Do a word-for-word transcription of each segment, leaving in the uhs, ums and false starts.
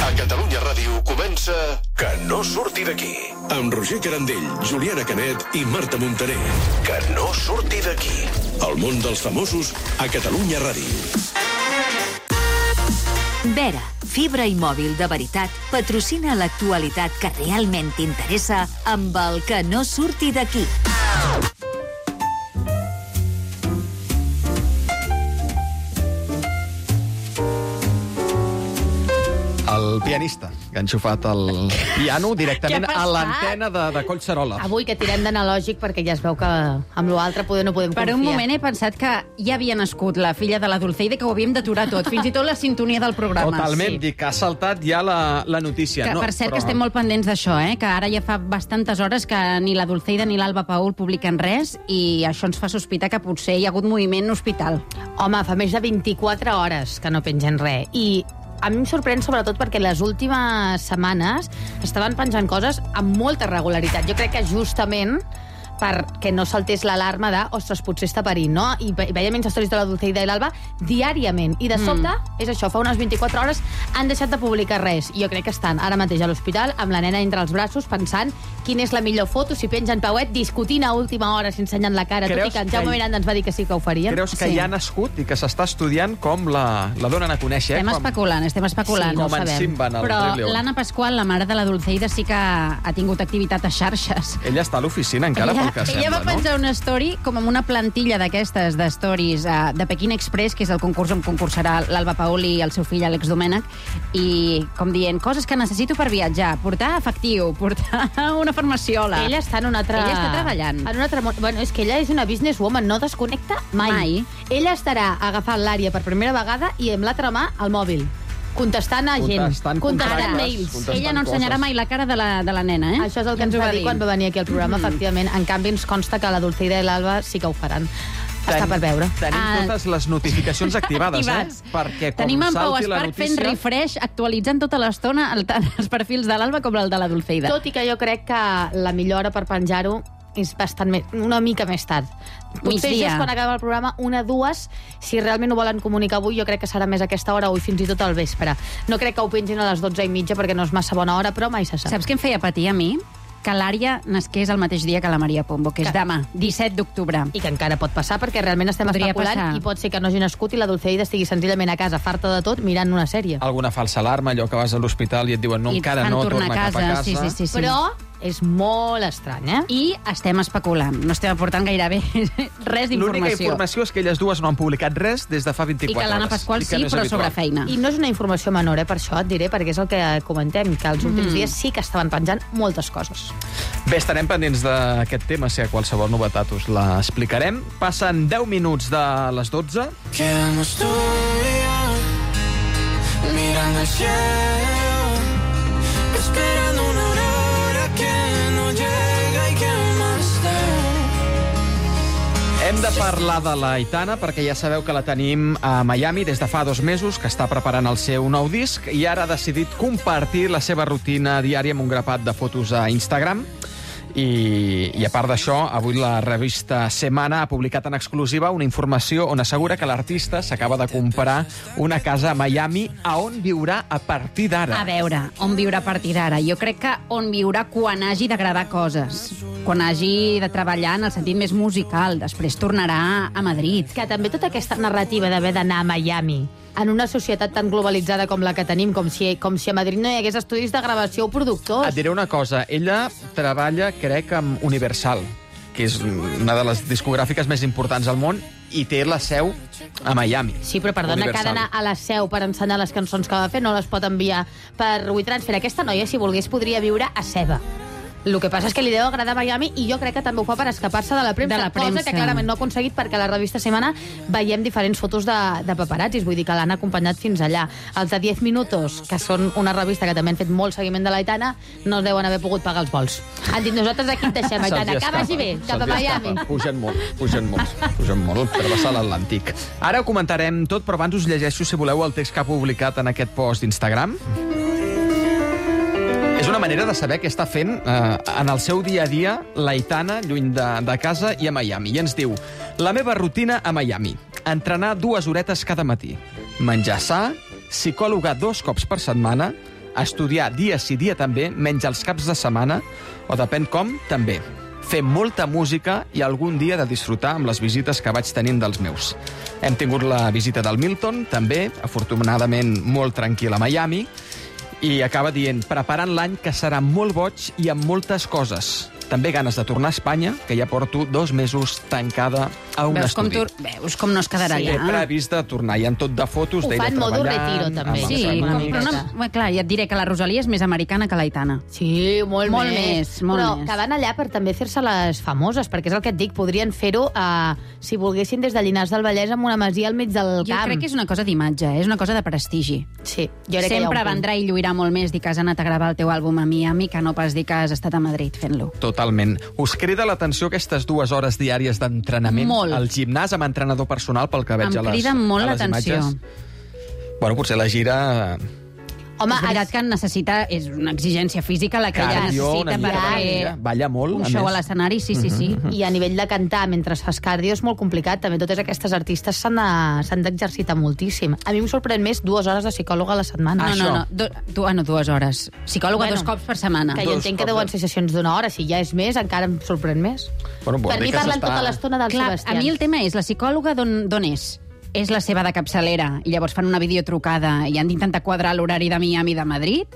A Catalunya Ràdio comença Que no surti d'aquí. Amb Roger Carandell, Juliana Canet i Marta Montaner. Que no surti d'aquí. El món dels famosos a Catalunya Ràdio. Vera, fibra i mòbil de veritat, patrocina l'actualitat que realment t'interessa amb el Que no surti d'aquí. El pianista, que ha enxufat el piano directament a l'antena de, de Collserola. Avui que tirem d'analògic perquè ja es veu que amb l'altre poder no podem confiar. Per un moment he pensat que ja havia nascut la filla de la Dulceida, que ho havíem d'aturar tot, fins i tot la sintonia del programa. Totalment, Sí. dic que ha saltat ja la, la notícia. Que, no, per cert, però... que estem molt pendents d'això, eh? Que ara ja fa bastantes hores que ni la Dulceida ni l'Alba Paul publiquen res i això ens fa sospitar que potser hi ha hagut moviment hospital. Home, fa més de vint-i-quatre hores que no pengen res. I a mi em sorprèn sobretot perquè les últimes setmanes estaven penjant coses amb molta regularitat. Jo crec que justament perquè no saltés l'alarma de, ostres, potser està parint, no? I ve veiem històries de la Dulceida i l'Alba diàriament. I de sobte, mm. és això, fa unes vint-i-quatre hores han deixat de publicar res. I jo crec que estan ara mateix a l'hospital amb la nena entre els braços pensant quina és la millor foto, si pengen pauet, discutint a última hora, s'ensenyen la cara, Creus tot i que en que Jaume hi- Miranda ens va dir que sí que ho farien. Creus que Sí. ja ha nascut i que s'està estudiant com la, la donen a conèixer? Estem com... especulant, estem especulant. Sí, no com ho en sabem. Simba en el Però Rei León. l'Anna Pasqual, la mare de la Dulceida, sí que ha tingut activitat a xarxes. Ella està a l'oficina encara, ella, pel que ella sembla, va penjar una story com amb una plantilla d'aquestes de stories uh, de Pequín Express, que és el concurs on concursarà l'Alba Paul i el seu fill Àlex Domènech, i com dient, coses que necessito per viatjar, portar efectiu, portar una farmaciola. Ella està en un altre... Ella està treballant. En un altre món. Bueno, és que ella és una businesswoman, no desconnecta mai. Mai. Ella estarà agafant l'àrea per primera vegada i amb l'altra mà el mòbil, contestant a gent, Contestant contestant contractes, mails. contestant Ella no ensenyarà coses. mai la cara de la, de la nena, eh? Això és el que Ja ens ho va dir quan va venir aquí al programa, Mm. efectivament. En canvi, ens consta que la Dulceida i l'Alba sí que ho faran. Està per veure. Tenim Ah. totes les notificacions activades, Activats. eh? Perquè com Tenim en Pau salti la Esparc fent notícia... refresh, actualitzant tota l'estona el- tant els perfils de l'Alba com el de la Dulceida. Tot i que jo crec que la millor hora per penjar-ho és bastant més, una mica més tard. Potser Migdia. just quan acaba el programa, una, dues, si realment ho volen comunicar avui, jo crec que serà més a aquesta hora o fins i tot al vespre. No crec que ho pengin a les dotze i mitja perquè no és massa bona hora, però mai se sap. Saps què em feia patir a mi? Que l'Ària nasqués el mateix dia que la Maria Pombo, que és Que- demà, disset d'octubre. I que encara pot passar, perquè realment estem Podria especulant passar. i pot ser que no hagi nascut i la Dulceida estigui senzillament a casa, farta de tot, mirant una sèrie. Alguna falsa alarma, allò que vas a l'hospital i et diuen no, I et encara fan no, tornar torna a cap a casa. Sí, sí, sí, sí. Però és molt estrany, eh? I estem especulant. No estem aportant gairebé res L'única d'informació. informació és que elles dues no han publicat res des de fa I vint-i-quatre que l'Anna hores. Pasqual I que sí, no és però habitual. sobre feina. I no és una informació menor, eh, per això et diré, perquè és el que comentem, que els últims Mm. dies sí que estaven penjant moltes coses. Bé, estarem pendents d'aquest tema, si hi ha qualsevol novetat us l'explicarem. Passen deu minuts de les dotze. Quedamos tú y yo mirando el cielo, esperando una aurora que no llega y que más da. Hem de parlar de la Aitana, perquè ja sabeu que la tenim a Miami des de fa dos mesos, que està preparant el seu nou disc, i ara ha decidit compartir la seva rutina diària amb un grapat de fotos a Instagram. I, i a part d'això, avui la revista Semana ha publicat en exclusiva una informació on assegura que l'artista s'acaba de comprar una casa a Miami a on viurà a partir d'ara. A veure, on viurà a partir d'ara? Jo crec que on viurà quan hagi de gravar coses, quan hagi de treballar en el sentit més musical. Després tornarà a Madrid. Que també tota aquesta narrativa d'haver d'anar a Miami en una societat tan globalitzada com la que tenim, com si, com si a Madrid no hi hagués estudis de gravació o productors. Et diré una cosa, ella treballa, crec, amb Universal, que és una de les discogràfiques més importants al món, i té la seu a Miami. Sí, però perdona, Universal. que ha d'anar a la seu per ensenyar les cançons que va fer, no les pot enviar per WeTransfer. Aquesta noia, si volgués, podria viure a Seva. El que passa és que li deu agradar Miami i jo crec que també ho fa per escapar-se de la premsa, De la cosa premsa. que clarament no ha aconseguit perquè a la revista Semana veiem diferents fotos de, de paparazzis, vull dir que l'han acompanyat fins allà. Els de diez minutos, que són una revista que també han fet molt seguiment de l'Aitana, no es deuen haver pogut pagar els vols. Han dit, nosaltres aquí et deixem, Aitana, Se'ls hi que vagi escapa, bé, cap a se'ls hi Miami. escapa. Pugen molt, pugen molt, pugen molt per passar l'Atlàntic. Ara ho comentarem tot, però abans us llegeixo, si voleu, el text que ha publicat en aquest post d'Instagram. És una manera de saber què està fent eh, en el seu dia a dia l'Aitana, lluny de, de casa i a Miami. I ens diu, la meva rutina a Miami, entrenar dues horetes cada matí, menjar sa, psicòloga dos cops per setmana, Estudiar dia sí dia també, menys els caps de setmana, o depèn com, també. Fer molta música i algun dia de disfrutar amb les visites que vaig tenint dels meus. Hem tingut la visita del Milton, també, afortunadament molt tranquil a Miami, i acaba dient, preparant l'any que serà molt boig i amb moltes coses. També ganes de tornar a Espanya, que ja porto dos mesos tancada a un veus estudi. Com tu, veus com no es quedarà Sí, he allà. previst de tornar, i en tot de fotos, Ho d'ella fan modo treballant... retiro, també. amb Sí, els una com, però amics. no, bé, clar, ja et diré que la Rosalia és més americana que l'Aitana. Sí, molt, Molt més. més, molt Però més. que van allà per també fer-se les famoses, perquè és el que et dic, podrien fer-ho, eh, si volguessin, des de Llinars del Vallès amb una masia al mig del Jo camp. crec que és una cosa d'imatge, eh? És una cosa de prestigi. Sí, jo crec que hi ha un Sempre punt. vendrà i lluirà molt més dir que has anat a gravar el teu àlbum a Miami que no pas dir que has estat a Madrid fent-lo. Totalment. Us crida l'atenció aquestes dues hores diàries d'entrenament Molt. al gimnàs amb entrenador personal, pel que veig Em a les, crida molt a les l'atenció. imatges. Bueno, potser la gira... Home, és veritat has- que necessita, és una exigència física la que ella Cardio, necessita una per mica fer de- balla molt, un a show més. a l'escenari, sí, sí, sí. I a nivell de cantar mentre fas cardio és molt complicat. També totes aquestes artistes s'han de- s'han d'exercitar moltíssim. A mi em sorprèn més dues hores de psicòloga a la setmana. No, no, no, do, du, ah, no, dues hores. Psicòloga Bueno, dos cops per setmana. Que jo Dos entenc que cops, deuen eh? ser sessions d'una hora. Si ja és més, encara em sorprèn més. Bueno, vol Per dir mi que parlen s'està- tota l'estona del Clar, Sebastián. a mi el tema és, la psicòloga d'on d'on és? És la seva de capçalera i llavors fan una videotrucada i han d'intentar quadrar l'horari de Miami i de Madrid?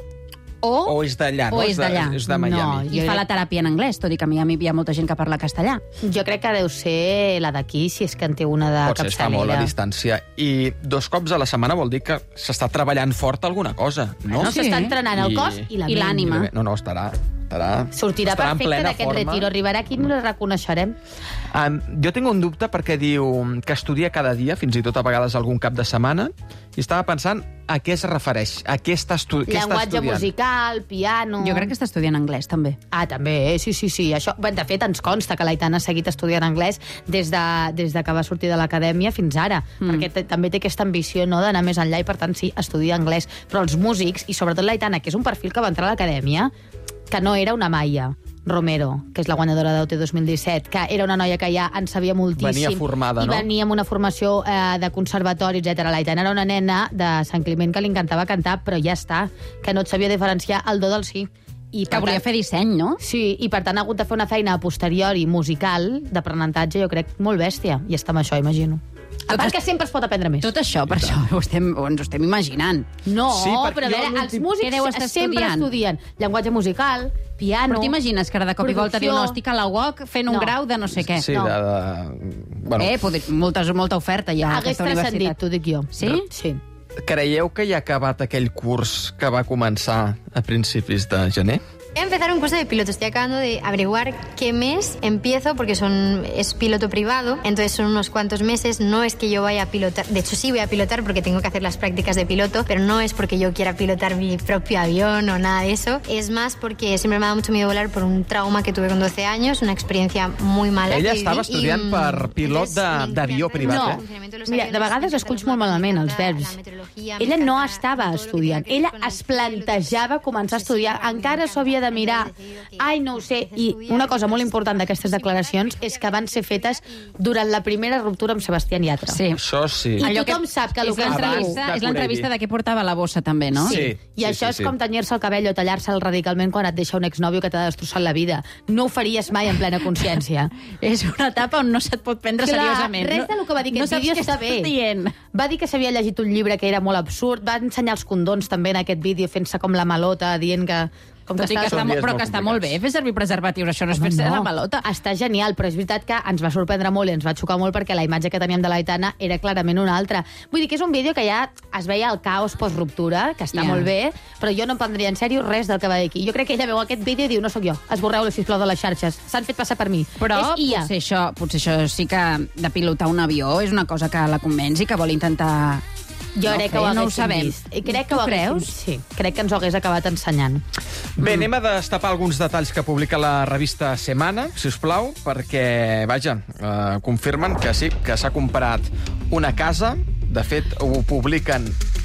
O, O és d'allà, no? o és de- d'allà. És de Miami. No, I fa la teràpia en anglès, tot i que a Miami hi ha molta gent que parla castellà. Jo crec que deu ser la d'aquí, si és que en té una de Pot ser, està molt a capçalera. distància. I dos cops a la setmana vol dir que s'està treballant fort alguna cosa, no? No, Sí. s'està entrenant el I- cos i la i ment. l'ànima. No, no, estarà... estarà Sortirà estarà en perfecte plena d'aquest forma. retiro. Arribarà aquí i no la reconeixerem. Um, jo tinc un dubte perquè diu que estudia cada dia, fins i tot a vegades algun cap de setmana, i estava pensant a què es refereix, a què està, estu què està Llenguatge estudiant. musical, piano... Jo crec que està estudiant anglès, també. Ah, també, eh? sí, sí, sí. Això, bé, de fet, ens consta que l'Aitana ha seguit estudiant anglès des de, des de que va sortir de l'acadèmia fins ara, mm. perquè te, també té aquesta ambició, no?, d'anar més enllà i, per tant, sí, estudia anglès. Però els músics, i sobretot l'Aitana, que és un perfil que va entrar a l'acadèmia, que no era una Maia Romero, que és la guanyadora d'O T dos mil disset, que era una noia que ja en sabia moltíssim. Venia formada, I no? venia amb una formació eh, de conservatori, etcètera. L'Aitana era una nena de Sant Climent que li encantava cantar, però ja està, que no et sabia diferenciar el do del sí. I Que volia tant- fer disseny, no? Sí, i per tant ha hagut de fer una feina a posteriori musical, d'aprenentatge, jo crec, molt bèstia. I està amb això, imagino. A part que sempre es pot aprendre més. Tot això, per això ho estem, ho ens ho estem imaginant. No, Sí, perquè però a jo veure, els l'últim- Què deu músics estar sempre estudiant? estudien llenguatge musical, piano... Però t'imagines que ara de cop i volta producció. diu no, estic a la U O C fent un No. grau de no sé què. Sí, No. de, de... Bueno, Eh, podri, moltes, molta oferta ja a Hagués aquesta transcendit, universitat. t'ho dic jo. Sí? Sí. creieu que ja ha acabat aquell curs que va començar a principis de gener? Voy a empezar un curso de piloto. Estoy acabando de averiguar qué mes empiezo porque son, es piloto privado. Entonces son unos cuantos meses. No es que yo vaya a pilotar. De hecho, sí voy a pilotar porque tengo que hacer las prácticas de piloto. Pero no es porque yo quiera pilotar mi propio avión o nada de eso. Es más porque siempre me ha dado mucho miedo volar por un trauma que tuve con doce años. Una experiencia muy mala. Ella que estava viví estudiant i, per mm, pilot de- entonces, d'avió me privat, encanta eh? el funcionamiento de los Mira, de aviones, vegades me esculls encanta molt el mar, malament me els encanta verbs. la meteorología, me Ella no encanta estava todo lo que estudiant, tenga que ver ella con el es cielo, lo que plantejava es començar a estudiar. obsesiva, Encara me s'ho havia de encanta, mirar. he decidido que Ai, no ho sé. I una cosa molt important d'aquestes declaracions és que van ser fetes durant la primera ruptura amb Sebastián Yatra. Sí. Això sí. I Allò tothom sap que el és que es diu... l'entrevista Abans és de l'entrevista Corelli. de què portava la bossa, també, no? Sí. I sí, això sí, és sí. com tenyir-se el cabell o tallar-se'l radicalment quan et deixa un exnòvio que t'ha destrossat la vida. No ho faries mai en plena consciència. És una etapa on no se't pot prendre Clar, seriosament. res del que va dir no aquest saps vídeo què està estàs bé. dient. Va dir que s'havia llegit un llibre que era molt absurd, va ensenyar els condons també en aquest vídeo fent-se com la malota, dient que... Com Tot i que estava- està, Són mo- dies però molt que està molt bé complicats. fer servir preservatius, això no és Home, fer-se no. la pelota. Està genial, però és veritat que ens va sorprendre molt i ens va xocar molt perquè la imatge que teníem de l'Aitana era clarament una altra. Vull dir que és un vídeo que ja es veia el caos post-ruptura, que està Ja. molt bé, però jo no em prendria en sèrio res del que va dir aquí. Jo crec que ella veu aquest vídeo i diu, no sóc jo, esborreu-lo, sisplau, de les xarxes. S'han fet passar per mi. Però és I A. potser això, potser això sí que de pilotar un avió és una cosa que la convenç i que vol intentar... Jo no crec que fer, ho no ho haguéssim sabem. vist. I crec que Tu ho haguéssim- creus? Sí, crec que ens ho hagués acabat ensenyant. Bé, anem a destapar alguns detalls que publica la revista Semana, si us plau, perquè, vaja, eh, confirmen que sí, que s'ha comprat una casa. De fet, ho publiquen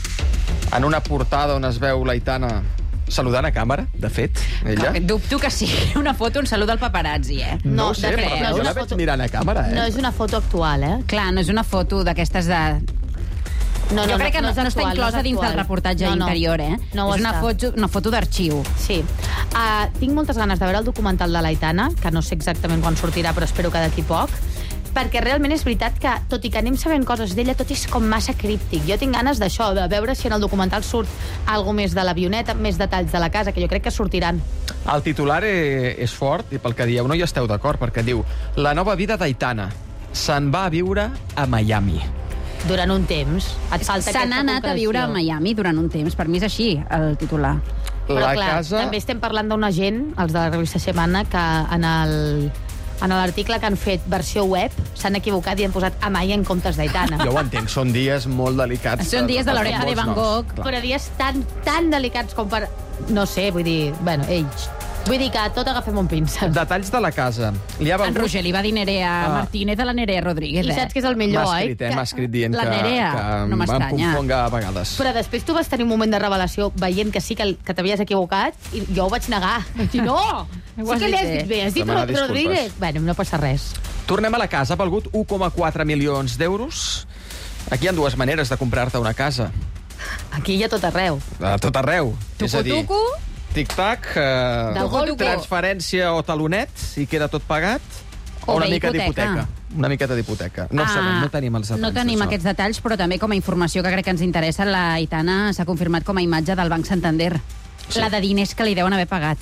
en una portada on es veu l'Aitana saludant a càmera, de fet, ella. Que, dubto que sigui una foto on saluda el paparazzi, eh? No, No, ho sé, de però fet, no és jo una la veig foto- mirant a càmera, eh? No és una foto actual, eh? Clar, no és una foto d'aquestes de... No, jo no, crec que no, no és no està actual, inclosa no és dins del actual. reportatge No, no. interior, eh? No ho és una està. foto, una foto d'arxiu. Sí. Uh, tinc moltes ganes de veure el documental de l'Aitana, que no sé exactament quan sortirà, però espero que d'aquí poc, perquè realment és veritat que, tot i que anem sabent coses d'ella, tot és com massa críptic. Jo tinc ganes d'això, de veure si en el documental surt algo més de l'avioneta, més detalls de la casa, que jo crec que sortiran. El titular e- és fort i pel que dieu no hi esteu d'acord, perquè diu la nova vida d'Aitana se'n va a viure a Miami. Durant un temps. Et falta Se n'ha aquesta anat a viure a concreció. Miami durant un temps. Per mi és així, el titular. Però la clar, casa... també estem parlant d'una gent, els de la revista Semana, que en el en l'article que han fet versió web s'han equivocat i han posat Amaya en comptes d'Aitana. Jo ho entenc, són dies molt delicats. Són dies de per- l'oreja per de molts Van noms, Gogh. clar. Però dies tan, tan delicats com per... No sé, vull dir... Bueno, ells... Vull dir que tot agafem un pinça. Detalls de la casa. Li ha En valgut... Roger li va dir Nerea Ah. Martínez a la Nerea Rodríguez, I eh? saps què és el millor, M'ha oi? escrit, eh? M'ha escrit dient La que, Nerea, que no em m'estranya. confonga a vegades. Però després tu vas tenir un moment de revelació veient que sí que, que t'havies equivocat i jo ho vaig negar. Vaig dir, no! Ho Sí has que dit li has bé. dit bé. Has dit Demanar Rod- disculpes. Rodríguez? Bueno, no passa res. Tornem a la casa. Ha valgut u coma quatre milions d'euros. Aquí hi ha dues maneres de comprar-te una casa. Aquí hi ha tot arreu. A tot arreu. És a dir, Tucu-tucu? tic-tac, eh, Del golpe. transferència o talonet, i queda tot pagat, o, O una bé mica hipoteca. d'hipoteca. Una miqueta d'hipoteca. No, Ah, sabem, no tenim els detalls No tenim d'això. aquests detalls, però també com a informació que crec que ens interessa, la Aitana s'ha confirmat com a imatge del Banc Santander. Sí. La de diners que li deuen haver pagat.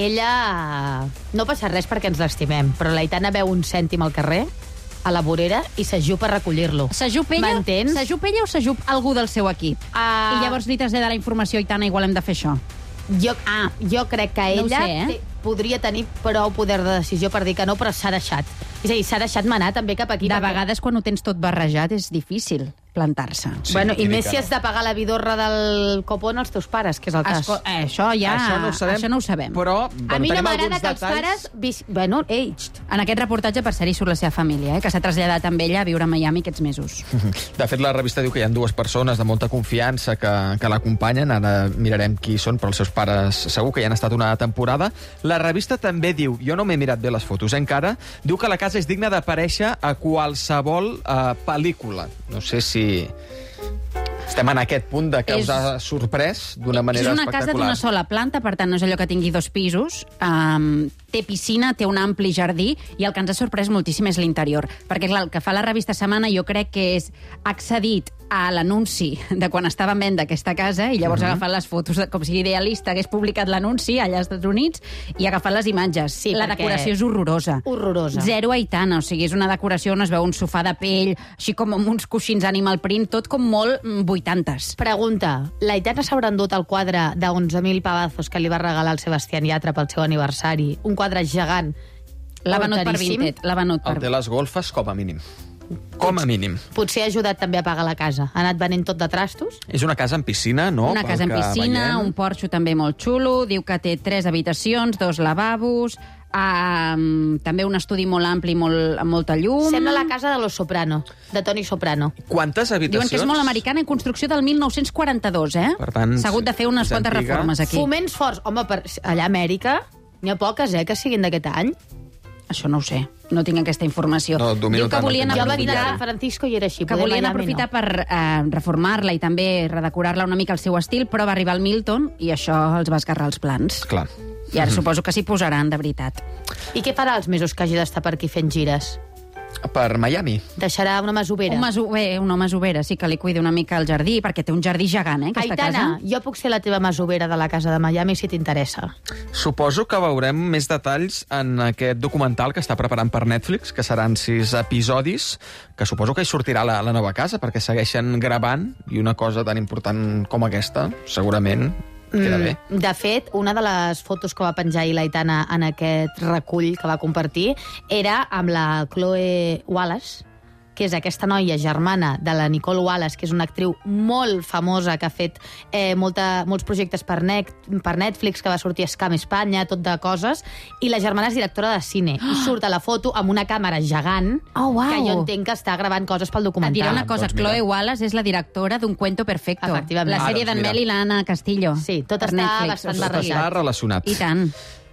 Ella... No passa res perquè ens l'estimem, però l'Aitana veu un cèntim al carrer, a la vorera, i s'ajup a recollir-lo. S'ajup ella? M'entens? S'ajup ella o s'ajup algú del seu equip? Ah. I llavors li trasllada la informació, Aitana, igual hem de fer això. Jo, ah, jo crec que No ho ella sé, eh? té, podria tenir prou poder de decisió per dir que no, però s'ha deixat. És a dir, s'ha deixat manar també cap aquí. De perquè- vegades, quan ho tens tot barrejat, és difícil plantar-se. Sí, bueno, qui i diu més que si no? has de pagar la vidorra del copón als teus pares, que és el cas. Esco eh, això ja... Això no ho sabem, Això no ho sabem. però bueno, a mi no tenim m'agrada alguns que els detalls. pares... Vis... Bueno, ells... En aquest reportatge, per ser-hi surt la seva família, eh, que s'ha traslladat amb ella a viure a Miami aquests mesos. De fet, la revista diu que hi ha dues persones de molta confiança que, que l'acompanyen. Ara mirarem qui són, però els seus pares segur que hi han estat una temporada. La revista també diu, jo no m'he mirat bé les fotos eh, encara, diu que la casa és digna d'aparèixer a qualsevol eh, pel·lícula. No sé si estem en aquest punt de que És- us ha sorprès d'una manera És una casa espectacular. d'una sola planta, per tant, no és allò que tingui dos pisos. Um, té piscina, té un ampli jardí, i el que ens ha sorprès moltíssim és l'interior. Perquè, clar, el que fa la revista Setmana jo crec que és accedit a l'anunci de quan estava en venda aquesta casa, i llavors uh -huh. agafat les fotos, de, com si Idealista hagués publicat l'anunci allà als Estats Units, i agafat les imatges. Sí, la perquè- decoració és horrorosa. Horrorosa. Zero Aitana, o sigui, és una decoració on es veu un sofà de pell, així com amb uns coixins animal print, tot com molt mm, vuitantes. Pregunta, l'Aitana s'haurà endut el quadre de onze mil pavazos que li va regalar el Sebastián Yatra pel seu aniversari? Un quadre gegant. L'ha venut per portadíssim. Vinted, l'ha venut El per... de les golfes, com a mínim. Com a mínim. Potser ha ajudat també a pagar la casa. Ha anat venent tot de trastos? És una casa amb piscina, no? Una Pel casa amb que piscina, veiem. un porxo també molt xulo, diu que té tres habitacions, dos lavabos, um, també un estudi molt ampli, molt, amb molta llum... Sembla la casa de Los Soprano, de Toni Soprano. Quantes Diuen habitacions? que és molt americana, en construcció del mil nou-cents quaranta-dos, eh? Per tant, s'ha hagut de fer unes és quantes antiga. reformes aquí. Foments forts. Home, per, allà a Amèrica n'hi ha poques, eh, que siguin d'aquest any. Això no ho sé, no tinc aquesta informació. No, domino Diu que tant el volien tema. Jo vaig anar a aprofitar, San Francisco i era així. que poder volien Miami aprofitar no. per eh, reformar-la i també redecorar-la una mica al seu estil, però va arribar el Milton i això els va esgarrar els plans. Clar. I ara suposo que s'hi posaran, de veritat. I què farà els mesos que hagi d'estar per aquí fent gires? Per Miami. Deixarà una masovera? Un masover, una masovera, sí que li cuidi una mica el jardí, perquè té un jardí gegant, eh, aquesta Aitana, casa. jo puc ser la teva masovera de la casa de Miami si t'interessa. Suposo que veurem més detalls en aquest documental que està preparant per Netflix, que seran sis episodis, que suposo que hi sortirà la, la nova casa, perquè segueixen gravant, i una cosa tan important com aquesta, segurament, queda bé. Mm, de fet, una de les fotos que va penjar ahir l'Aitana en aquest recull que va compartir era amb la Chloe Wallace, que és aquesta noia germana de la Nicole Wallace, que és una actriu molt famosa, que ha fet eh, molta, molts projectes per, net, per Netflix, que va sortir a Scam Espanya, tot de coses, i la germana és directora de cine. I surt a la foto amb una càmera gegant, Oh, uau. que jo entenc que està gravant coses pel Et documental. diré una cosa, doncs mira. Chloe Wallace és la directora d'un Cuento Perfecto. Efectivament. La Ah, sèrie doncs d'en mira. Mel i l'Anna Castillo. Sí, tot per està Netflix. bastant O sigui, Tot està relacionat. I tant.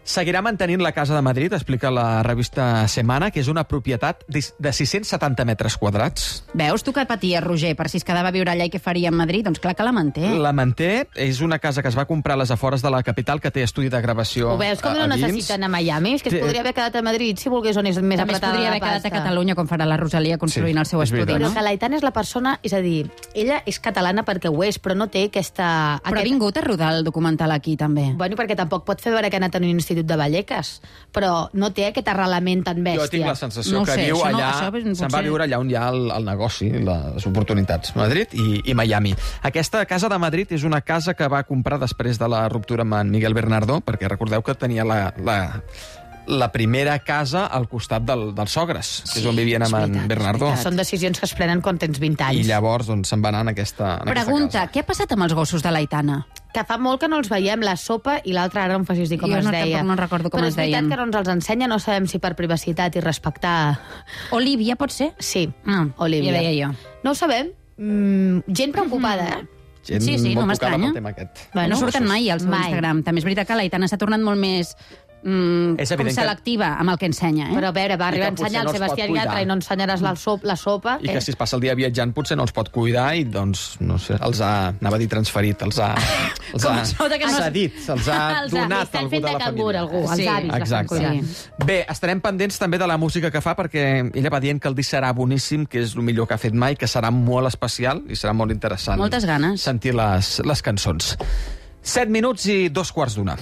Seguirà mantenint la Casa de Madrid, explica la revista Semana, que és una propietat de sis-cents setanta metres quadrats. Veus, tu que paties, Roger, per si es quedava a viure allà i què faria a Madrid? Doncs clar que la manté. La manté, és una casa que es va comprar a les afores de la capital, que té estudi de gravació. Ho veus com no necessiten a Miami? És que es Té- podria haver quedat a Madrid si volgués on és més També es apretada podria la haver quedat a pasta. Catalunya, com farà la Rosalia construint Sí, el seu és estudi, veritat. no? Però que l'Aitana és la persona, és a dir, ella és catalana perquè ho és, però no té aquesta... Però ha aquest... vingut a rodar el documental aquí, també. Bueno, perquè tampoc pot fer veure que ha anat a un institut de Vallecas, però no té aquest arrelament tan bèstia. Jo tinc la sensació No ho que sé, viu això no- allà, això potser- se'n va viure allà on hi ha el, el negoci, les oportunitats, Madrid i, i Miami. Aquesta Casa de Madrid és una casa que va comprar després de la ruptura amb en Miguel Bernardo, perquè recordeu que tenia la, la, la primera casa al costat del, dels sogres, que és on vivien amb en Bernardo. Són decisions que es prenen quan tens vint anys. I llavors doncs, se'n va anar en aquesta, en aquesta Pregunta, casa. què ha passat amb els gossos de l'Aitana? Que fa molt que no els veiem, la sopa i l'altra, ara no em facis dir com Jo es no- deia. tampoc no recordo com Però es és veritat deien. que no ens els ensenya, no sabem si per privacitat i respectar... Olivia, pot ser? Sí, Ah, Olivia. ja deia jo. No ho sabem. Mm, gent preocupada, eh? Gent Sí, sí, no molt tocada m'estranya. pel tema aquest. Bueno, no surten mai al seu Mai. Instagram. També és veritat que l'Aitana s'ha tornat molt més mm, És com evident que- selectiva amb el que ensenya, eh? Però a veure, va I arribar a que potser ensenyar no el els pot Sebastià cuidar. Yatra i no ensenyaràs la, sop, la sopa. I que eh? si es passa el dia viatjant potser no els pot cuidar i, doncs, no sé, els ha, anava a dir transferit, els ha, els Com ha es nota que no- cedit, els ha Els ha- donat Estan a algú fent de de la cangur, família. algú, els Sí, avis. l'estan Exacte. cuidant. Bé, estarem pendents també de la música que fa, perquè ella va dient que el disc serà boníssim, que és el millor que ha fet mai, que serà molt especial i serà molt interessant. Moltes ganes. Sentir les, les cançons. Set minuts i dos quarts d'una.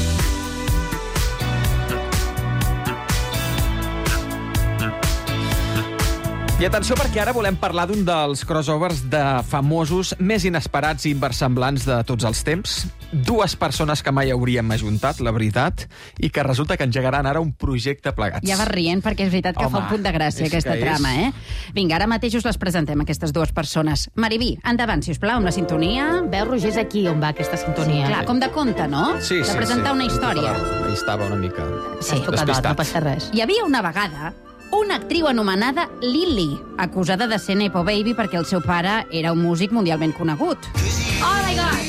I atenció, perquè ara volem parlar d'un dels crossovers de famosos més inesperats i inversemblants de tots els temps. Dues persones que mai hauríem ajuntat, la veritat, i que resulta que engegaran ara un projecte plegats. Ja vas rient, perquè és veritat que Home, fa un punt de gràcia és aquesta que és- trama, eh? Vinga, ara mateix us les presentem, aquestes dues persones. Mariví, endavant, si us plau, amb la sintonia. Veus, Roger, és aquí on va aquesta sintonia. Clar, com de conte, no? Sí, de sí, presentar sí. una història. Ahí estava una mica... Sí, tocat, despistat. no passa res. Hi havia una vegada una actriu anomenada Lily, acusada de ser Nepo Baby perquè el seu pare era un músic mundialment conegut. Oh my God!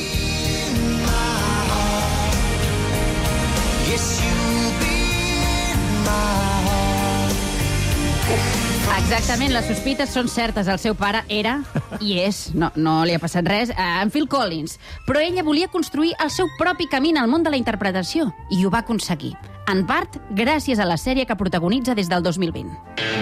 Exactament, les sospites són certes. El seu pare era, i és, no, no li ha passat res, eh, en Phil Collins. Però ella volia construir el seu propi camí al món de la interpretació, i ho va aconseguir. En part, gràcies a la sèrie que protagonitza des del dos mil vint.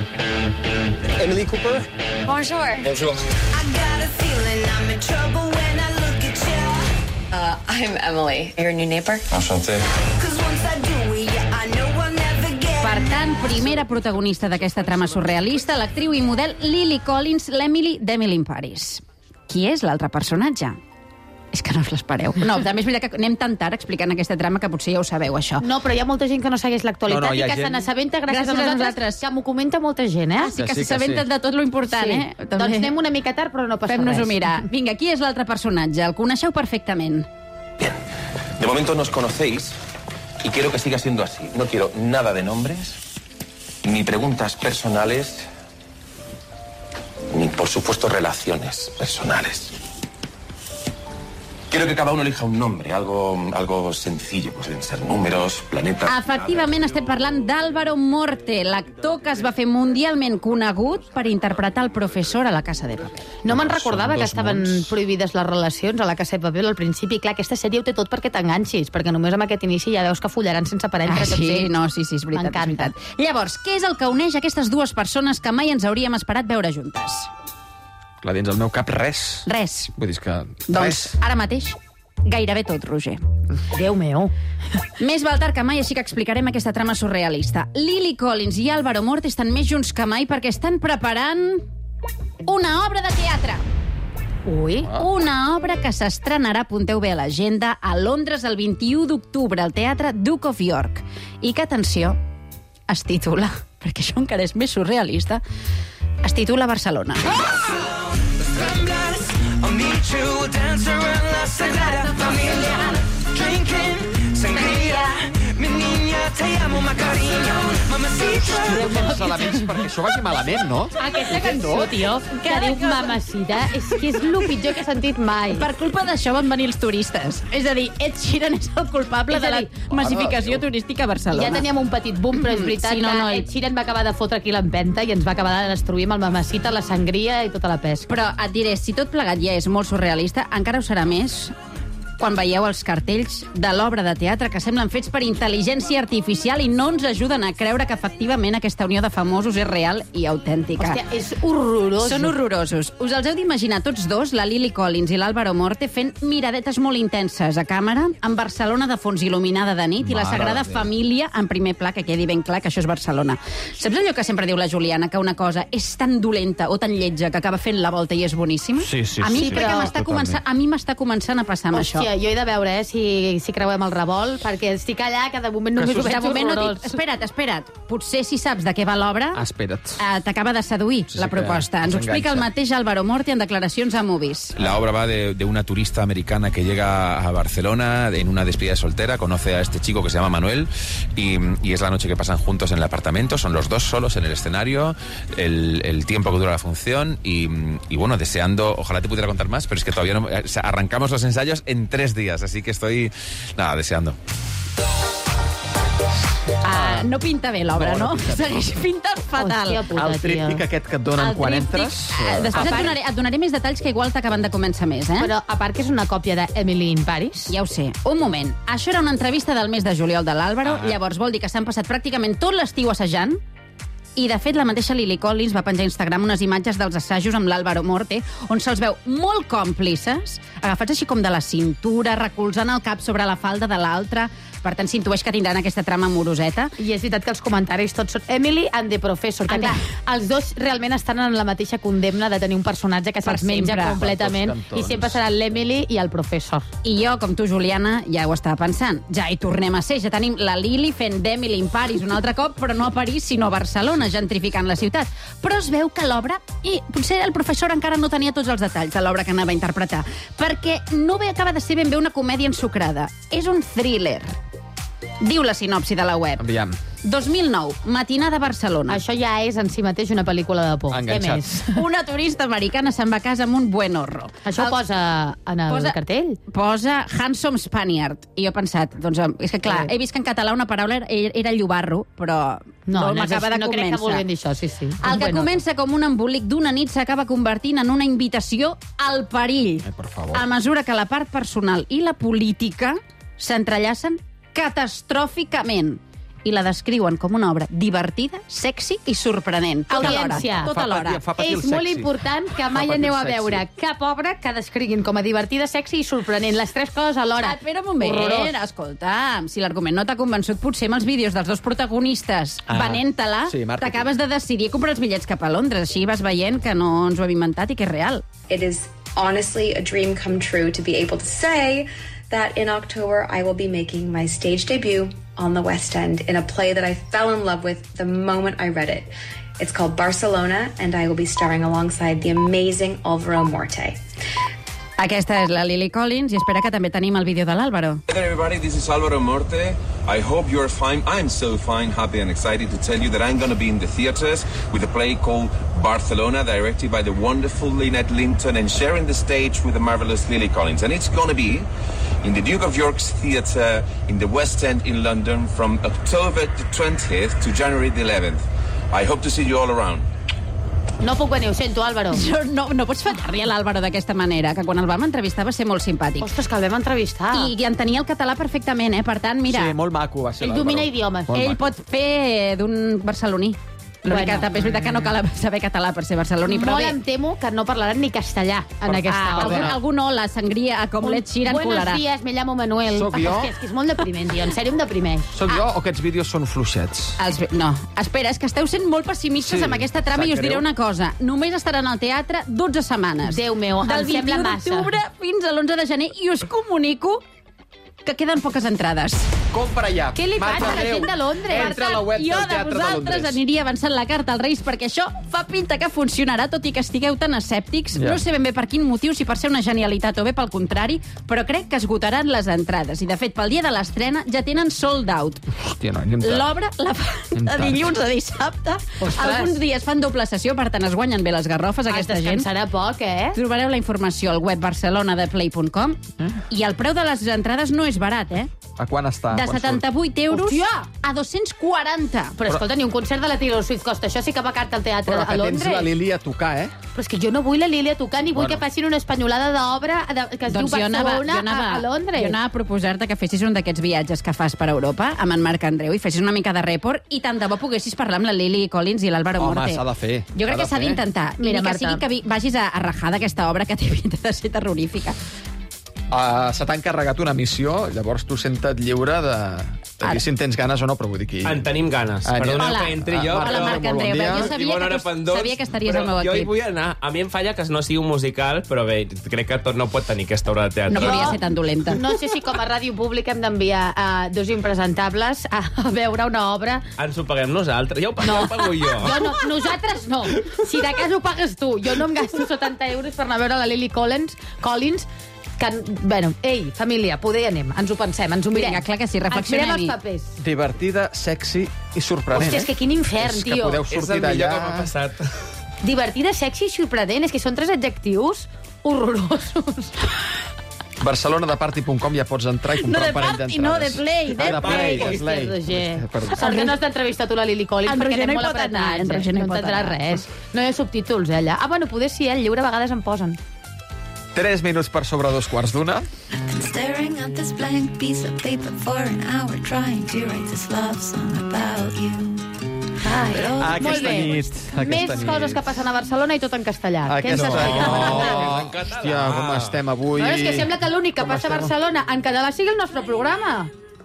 Emily Cooper? Bonjour. Bonjour. I got a feeling I'm in trouble when I look at you. Uh, I'm Emily, your new neighbor. Enchanté. Cause once I do it, yeah, I know I'll never get Per tant, primera protagonista d'aquesta trama surrealista, l'actriu i model Lily Collins, l'Emily d'Emily in Paris. Qui és l'altre personatge? És que no us l'espereu. No, també és veritat que anem tan tard explicant aquesta trama que potser ja ho sabeu, això. No, però hi ha molta gent que no segueix l'actualitat No, no, hi ha i que gent- se n'assabenta gràcies, Gràcies a a nosaltres, nosaltres. que m'ho comenta molta gent, eh? Ah, sí que Que sí, que s'assabenten sí. de tot lo important, Sí. eh? Doncs anem una mica tard, però no passa Fem-nos-ho res. mirar. Vinga, qui és l'altre personatge? El coneixeu perfectament. De momento nos conocéis y quiero que siga siendo así. No quiero nada de nombres, ni preguntas personales, ni, por supuesto, relaciones personales. Quiero que cada uno elija un nombre, algo, algo sencillo. Pues deben ser números, planetas... Efectivament, estem parlant d'Álvaro Morte, l'actor que es va fer mundialment conegut per interpretar el professor a La Casa de Paper. No me'n Són recordava que dos estaven mons. prohibides les relacions a La Casa de Paper al principi. Clar, aquesta sèrie ho té tot perquè t'enganxis, perquè només amb aquest inici ja veus que follaran sense parar entre Ah, tots sí, ells. no, sí, sí, és veritat, és M'encanta. veritat. Llavors, què és el que uneix aquestes dues persones que mai ens hauríem esperat veure juntes? Clar, dins el meu cap, res. Res. Vull dir és que... Doncs, res. ara mateix, gairebé tot, Roger. Déu meu. Més val tard que mai, així que explicarem aquesta trama surrealista. Lily Collins i Álvaro Morte estan més junts que mai perquè estan preparant una obra de teatre. Ui. Una obra que s'estrenarà, apunteu bé a l'agenda, a Londres el vint-i-u d'octubre al Teatre Duke of York. I que, atenció, es titula, perquè això encara és més surrealista, es titula Barcelona. I'll meet you, dance around la Sagrada Familia, drinking sangria. Mi niña, te amo, Macarena. Mamacita. els elements perquè això vagi malament, no? Aquesta cançó, tio, que diu Mamacita, és que és el pitjor que he sentit mai. Per culpa d'això van venir els turistes. És a dir, Ed Sheeran és el culpable És a de la dir, massificació turística a Barcelona. Ja teníem un petit boom, però és veritat Sí, no, no, que Ed Sheeran va acabar de fotre aquí l'empenta i ens va acabar de destruir amb el Mamacita, la sangria i tota la pesca. Però et diré, si tot plegat ja és molt surrealista, encara ho serà més quan veieu els cartells de l'obra de teatre que semblen fets per intel·ligència artificial i no ens ajuden a creure que efectivament aquesta unió de famosos és real i autèntica. Hòstia, és horrorós. Són horrorosos. Us els heu d'imaginar tots dos, la Lily Collins i l'Álvaro Morte, fent miradetes molt intenses a càmera, amb Barcelona de fons il·luminada de nit i la Sagrada Família en primer pla, que quedi ben clar que això és Barcelona. Saps allò que sempre diu la Juliana, que una cosa és tan dolenta o tan lletja que acaba fent la volta i és boníssima? Sí, sí, a mi sí. crec que Però- m'està començant, a mi m'està començant a passar amb Hòstia, això. jo he de veure eh, si, si creuem el revolt, perquè estic allà que de moment només ho veig De moment no horrorós. dic... Espera't, espera't. Potser si saps de què va l'obra, Ah, espera't. eh, t'acaba de seduir Sí, sí la que proposta. Ens ho ens explica el enganxa. mateix Álvaro Morte en declaracions a Movies. La obra va de, de una turista americana que llega a Barcelona en una despedida soltera, conoce a este chico que se llama Manuel y, y es la noche que pasan juntos en el apartamento, son los dos solos en el escenario, el, el tiempo que dura la función y, y bueno, deseando, ojalá te pudiera contar más, pero es que todavía no, o sea, arrancamos los ensayos en tres días, así que estoy, nada, deseando. Ah, no pinta bé l'obra, No, no? no pinta bé. Segueix pintant fatal. Hòstia puta, El tríptic tio. aquest que et donen El quan tríptic, entres... eh, Després et donaré, et donaré més detalls que igual t'acaben de començar més, eh? Però a part que és una còpia de Emily in Paris. Ja ho sé. Un moment. Això era una entrevista del mes de juliol de l'Àlvaro, Ah. llavors vol dir que s'han passat pràcticament tot l'estiu assajant, i, de fet, la mateixa Lily Collins va penjar a Instagram unes imatges dels assajos amb l'Álvaro Morte, on se'ls veu molt còmplices, agafats així com de la cintura, recolzant el cap sobre la falda de l'altre. Per tant, s'intueix que tindran aquesta trama amoroseta. I és veritat que els comentaris tots són Emily and the Professor, que And clar, the- els dos realment estan en la mateixa condemna de tenir un personatge que Per se'ls menja sempre. completament Per tots cantons. i sempre serà l'Emily i el Professor. I jo, com tu, Juliana, ja ho estava pensant. Ja hi tornem a ser. Ja tenim la Lily fent d'Emily in Paris un altre cop, però no a París, sinó a Barcelona, gentrificant la ciutat. Però es veu que l'obra... I potser el professor encara no tenia tots els detalls de l'obra que anava a interpretar, perquè no bé acaba de ser ben bé una comèdia ensucrada. És un thriller. Diu la sinopsi de la web. Aviam. dos mil nou, matinada a Barcelona. Això ja és en si mateix una pel·lícula de por. Enganxat. Què més? Una turista americana se'n va a casa amb un buen horro. Això ho posa en el Posa- cartell? Posa Handsome Spaniard. I jo he pensat, doncs, és que clar, Eh. he vist que en català una paraula era, era llobarro, però No, no, és m'acaba així, de no crec que convèncer. vulguin dir això, sí, sí. El que Bueno. comença com un embolic d'una nit s'acaba convertint en una invitació al perill. Ai, per favor. A mesura que la part personal i la política s'entrellacen catastròficament i la descriuen com una obra divertida, sexy i sorprenent. Tot alhora, Audiència. tot Fa alhora. patir- fa patir el És molt sexy. important que Fa mai patir aneu el a sexy. veure cap obra que descriguin com a divertida, sexy i sorprenent. Les tres coses alhora. Ah, espera un moment, Horrorós. escolta, si l'argument no t'ha convençut, potser amb els vídeos dels dos protagonistes Ah, venent-te-la, sí, màrqueting. t'acabes de decidir a comprar els bitllets cap a Londres. Així vas veient que no ens ho hem inventat i que és real. It is honestly a dream come true to be able to say that in October I will be making my stage debut on the West End in a play that I fell in love with the moment I read it. It's called Barcelona, and I will be starring alongside the amazing Álvaro Morte. Aquesta és la Lily Collins i espera que també tenim el vídeo de l'Àlvaro. Hey there, everybody, this is Álvaro Morte. I hope you're fine. I'm so fine, happy and excited to tell you that I'm going to be in the theatres with a play called Barcelona, directed by the wonderful Lynette Linton and sharing the stage with the marvellous Lily Collins. And it's going to be in the Duke of York's Theatre in the West End in London from October the twentieth to January the eleventh. I hope to see you all around. No puc venir, ho sento, Álvaro. Jo no, no pots fallar-li a l'Àlvaro d'aquesta manera, que quan el vam entrevistar va ser molt simpàtic. Ostres, que el vam entrevistar. I, I entenia el català perfectament, eh? Per tant, mira, Sí, molt maco va ser Ell l'Àlvaro. domina idiomes. Molt ell maco. pot fer d'un barceloní. L'únic Bueno. que també és veritat que no cal saber català per ser barceloní, però Molt bé. em temo que no parlaran ni castellà en aquesta Ah, algun, obra. algun hola, sangria, com l'Ed Sheeran Buenos colarà. días, me llamo Manuel. Sóc jo? Hòstia, és que és molt depriment, tio. En sèrio, em deprimeix. Soc jo o aquests vídeos són fluixets? Els... No, espera, és que esteu sent molt pessimistes Sí, amb aquesta trama sap i us diré greu. una cosa. Només estaran al teatre dotze setmanes. Déu meu, em Del sembla vint-i-u massa. d'octubre fins a l'onze de gener i us comunico que queden poques entrades. Compra ja. Què li passa a la gent de Londres? Entra a la web jo del de Teatre de vosaltres Londres. aniria avançant la carta als Reis perquè això fa pinta que funcionarà, tot i que estigueu tan escèptics. Ja. No sé ben bé per quin motiu, si per ser una genialitat o bé pel contrari, però crec que esgotaran les entrades. I, de fet, pel dia de l'estrena ja tenen sold out. Hòstia, no, anem tard. L'obra la fan de dilluns a dissabte. Ostres. Alguns dies fan doble sessió, per tant es guanyen bé les garrofes, aquesta Es gent. descansarà poc, eh? Trobareu la informació al web barcelona de play punt com i el preu de les entrades no és barat, eh? A quan està? De Quan surt? setanta-vuit euros Hòstia! a dos-cents quaranta. Però escolta, ni un concert de la Taylor Swift costa això, sí que va carta al teatre Però a que Londres. tens la Lili a tocar, eh? Però és que jo no vull la Lili a tocar, ni vull Bueno. que passin una espanyolada d'obra de- que es Doncs diu jo anava, Barcelona jo anava, a, a Londres. jo anava a proposar-te que fessis un d'aquests viatges que fas per Europa amb en Marc Andreu i fessis una mica de report i tant de bo poguessis parlar amb la Lily Collins i l'Àlvaro Home, Morte. s'ha de fer. Jo crec S'ha que de s'ha fer. d'intentar. I Mira, ni que Marta. sigui que vi- vagis a, a rajar d'aquesta obra que té pinta de ser terrorífica. Uh, se t'ha encarregat una missió, llavors tu senta't lliure de, de dir si en tens ganes o no, però vull dir que... En tenim ganes. Ah, Perdoneu Hola. que entri jo, Ah, Hola, però... Marc Andreu. bon dia. Jo I sabia bona que, hora tu, pendons, sabia que estaries però al meu jo hi equip. vull anar. A mi em falla que no sigui un musical, però bé, crec que tot no pot tenir aquesta obra de teatre. No podria ser tan dolenta. No sé si com a ràdio pública hem d'enviar uh, dos impresentables a veure una obra. Ens ho paguem nosaltres. Ja ho pago, no. ho pago jo. Jo no, nosaltres no. Si de cas ho pagues tu. Jo no em gasto setanta euros per anar a veure la Lily Collins, Collins que, bueno, ei, família, poder anem, ens ho pensem, ens ho mirem. Vinga, clar que sí, Ens reflexionem-hi. mirem els papers. Divertida, sexy i sorprenent. Hòstia, és que quin infern, és que tio. podeu És el sortir millor d'allà... que m'ha passat. Divertida, sexy i sorprenent. És que són tres adjectius horrorosos. Barcelona de party punt com ja pots entrar i No comprar de un parell party, d'entrades. no, de play, de Ah, de play, play. de play. Hòstia, Roger. Perdó. Sort que no has d'entrevistar tu la Lily Collins En perquè Roger anem no hi molt pot anar, apretats. en Roger no hi no pot entendrà anar. res. No hi ha subtítols, eh, allà. Ah, bueno, poder sí, eh? El lliure a vegades en posen. Tres minuts per sobre dos quarts d'una. Been staring at this blank piece of paper for an hour trying to write this love song about you. Ai, Aquesta molt bé. nit, aquesta Més nit. coses que passen a Barcelona i tot en castellà. Què ens Aquesta... explica? Oh, hòstia, com estem avui. Però és que sembla que l'únic que Com passa a estem? Barcelona en català sigui el nostre programa.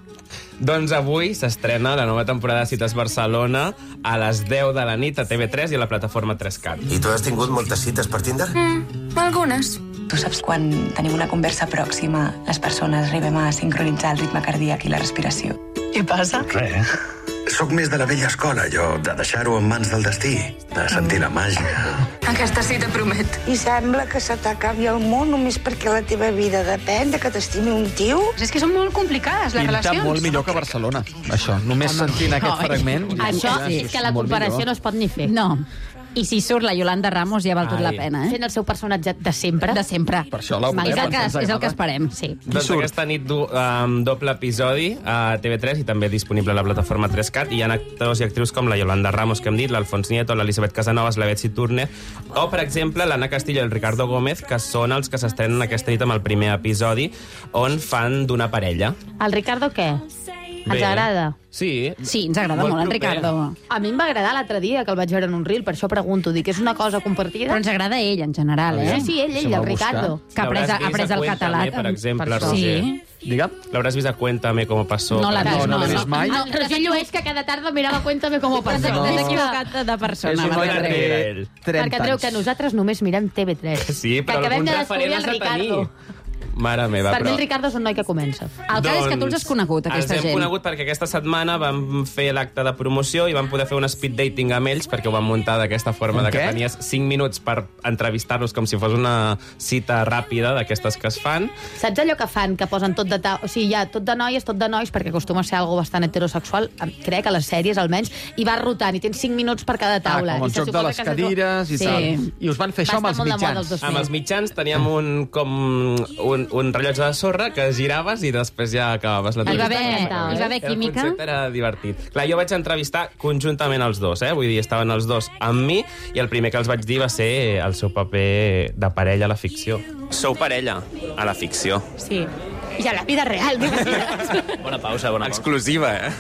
Doncs avui s'estrena la nova temporada de Cites Barcelona a les deu de la nit a T V tres i a la plataforma tres cat. I tu has tingut moltes cites per Tinder? Mm, algunes. Tu saps quan tenim una conversa pròxima, les persones arribem a sincronitzar el ritme cardíac i la respiració. Què passa? Res. Soc més de la vella escola, jo, de deixar-ho en mans del destí, de sentir la màgia. Aquesta cita promet. I sembla que se t'acabi el món només perquè la teva vida depèn de que t'estimi un tio. És que són molt complicades, les Pinta relacions. molt millor que Barcelona, això. Només sentint aquest fragment... Això ja, és que la molt comparació millor. no es pot ni fer. No. I si surt la Yolanda Ramos ja val tot la Ai. pena, eh? Fent el seu personatge de sempre. De sempre. Per això la volem, És el que, ens és el que agrada. esperem. Sí. Doncs aquesta nit du, um, doble episodi a T V tres i també disponible a la plataforma tres cat. I hi ha actors i actrius com la Yolanda Ramos, que hem dit, l'Alfons Nieto, l'Elisabet Casanovas, la Betsy Turner, o, per exemple, l'Anna Castillo i el Ricardo Gómez, que són els que s'estrenen aquesta nit amb el primer episodi, on fan d'una parella. El Ricardo què? Ens Bé. agrada? Sí. Sí, ens agrada molt, en proper. Ricardo. A mi em va agradar l'altre dia, que el vaig veure en un reel, per això pregunto, dic, és una cosa compartida? Però ens agrada ell, en general, eh? Sí, sí, ell, Se ell, va el buscar. Ricardo. Que ha pres, ha L'hauràs pres vist a el Cuéntame, català. per exemple, per això. Roger. Sí. Digue'm. L'hauràs vist a Cuéntame com passó. No l'ha No, vist, no no. l'he vist mai. El Roger llueix que cada tarda mirava Cuéntame com ho T'has passa. t'has equivocat de- de És persona, un Marc home que Andreu. té ell. trenta Perquè creu anys. que nosaltres només mirem T V tres. Sí, però que acabem algun de referent descobrir has el de tenir. Ricardo. Mare meva, Per mi però... el Ricardo és un noi que comença. El cas és que tu els has conegut, aquesta els gent. hem conegut perquè aquesta setmana vam fer l'acte de promoció i vam poder fer un speed dating amb ells perquè ho vam muntar d'aquesta forma, Un de que què? tenies cinc minuts per entrevistar-los com si fos una cita ràpida d'aquestes que es fan. Saps allò que fan, que posen tot de... Ta... O sigui, ja, tot de noies, tot de nois, perquè acostuma a ser algo bastant heterosexual, crec, a les sèries almenys, i vas rotant, i tens cinc minuts per cada Ah, taula. com el I se joc de suposa les que se- cadires i Sí. tal. I us van fer això Va amb els estar molt de moda mitjans. els dos Amb mil. els mitjans teníem un, com un, un rellotge de sorra que giraves i després ja acabaves la Hi va haver, M'encantava, hi va haver química. El concepte era divertit. Clar, jo vaig entrevistar conjuntament els dos, eh? Vull dir, estaven els dos amb mi i el primer que els vaig dir va ser el seu paper de parella a la ficció. Sou parella a la ficció. Sí. I a la vida real, m'imagines? Bona pausa, bona pausa. Exclusiva, eh?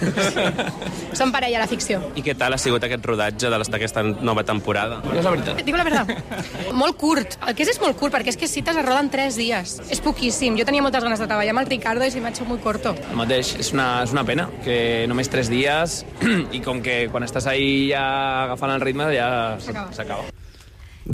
Som parella a la ficció. I què tal ha sigut aquest rodatge de les- d'aquesta nova temporada? És la veritat. Digo la verdad. Molt curt. El que és és molt curt, perquè és que cites es roden tres dies. És poquíssim. Jo tenia moltes ganes de treballar amb el Ricardo i se m'ha hecho muy corto. El mateix, és una, és una pena, que només tres dies i com que quan estàs ahí ja agafant el ritme ja S'acaba. s'acaba.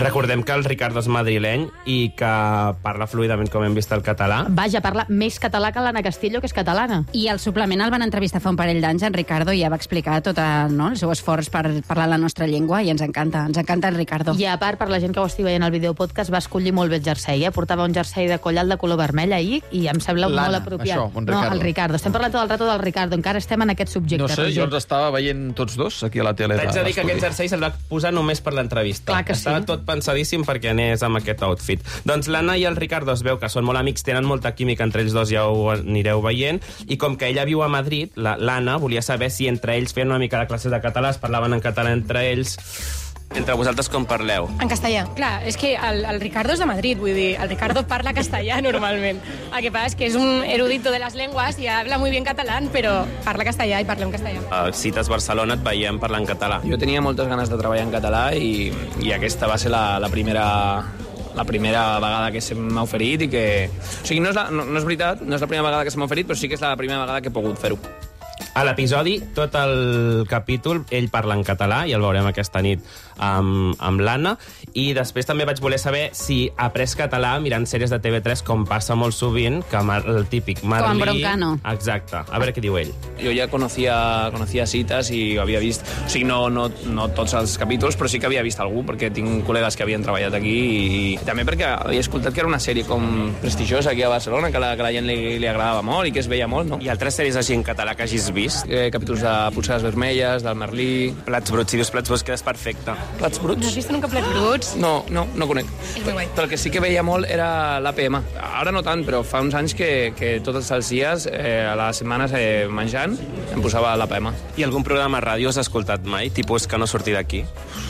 Recordem que el Ricardo és madrileny i que parla fluidament, com hem vist, el català. Vaja, parla més català que l'Anna Castillo, que és catalana. I al suplement el van entrevistar fa un parell d'anys, en Ricardo, i ja va explicar tot el, no, el seu esforç per parlar la nostra llengua, i ens encanta, ens encanta el Ricardo. I a part, per la gent que ho estigui veient al videopodcast, va escollir molt bé el jersei, eh? Portava un jersei de coll alt de color vermell ahir, i em sembla molt apropiat. Això, un no, Ricardo. el Ricardo. Estem parlant tot el rato del Ricardo, encara estem en aquest subjecte. No sé, Roger. jo els estava veient tots dos aquí a la tele. T'haig de dir que aquest jersei se'l va posar només per l'entrevista. Clar que sí. Estava tot pensadíssim perquè anés amb aquest outfit. Doncs l'Anna i el Ricardo es veu que són molt amics, tenen molta química entre ells dos, ja ho anireu veient, i com que ella viu a Madrid, l'Anna volia saber si entre ells feien una mica de classes de català, es parlaven en català entre ells. Entre vosaltres com parleu? En castellà. Clar, és que el, el Ricardo és de Madrid, vull dir, el Ricardo parla castellà normalment. El que passa és que és un erudito de les llengües i habla muy bien catalán, però parla castellà i parlem castellà. A Cites Barcelona et veiem parlar en català. Jo tenia moltes ganes de treballar en català i, i aquesta va ser la, la primera... la primera vegada que se m'ha oferit i que... O sigui, no és, la, no, no és veritat, no és la primera vegada que se m'ha oferit, però sí que és la primera vegada que he pogut fer-ho. A l'episodi, tot el capítol, ell parla en català, i el veurem aquesta nit amb, amb l'Anna, i després també vaig voler saber si ha après català mirant sèries de T V tres, com passa molt sovint, que el típic Marlí... Com en Broncano. Exacte. A veure què diu ell. Jo ja conocía, conocía Cites i havia vist... O sigui, no, no, no tots els capítols, però sí que havia vist algú, perquè tinc col·legues que havien treballat aquí, i, i també perquè havia escoltat que era una sèrie com prestigiosa aquí a Barcelona, que la, que la gent li, li agradava molt i que es veia molt, no? I altres sèries així en català que hagis vist? Eh, capítols de Polsades Vermelles, del Merlí... Plats bruts, si dius plats bruts quedes perfecte. Plats bruts? No has vist nunca plats bruts? No, no, no conec. És molt guai. Però el que sí que veia molt era l'A P M. Ara no tant, però fa uns anys que, que tots els dies, eh, a les setmanes eh, menjant, em posava l'A P M. I algun programa de ràdio has escoltat mai? Tipus que no surti d'aquí?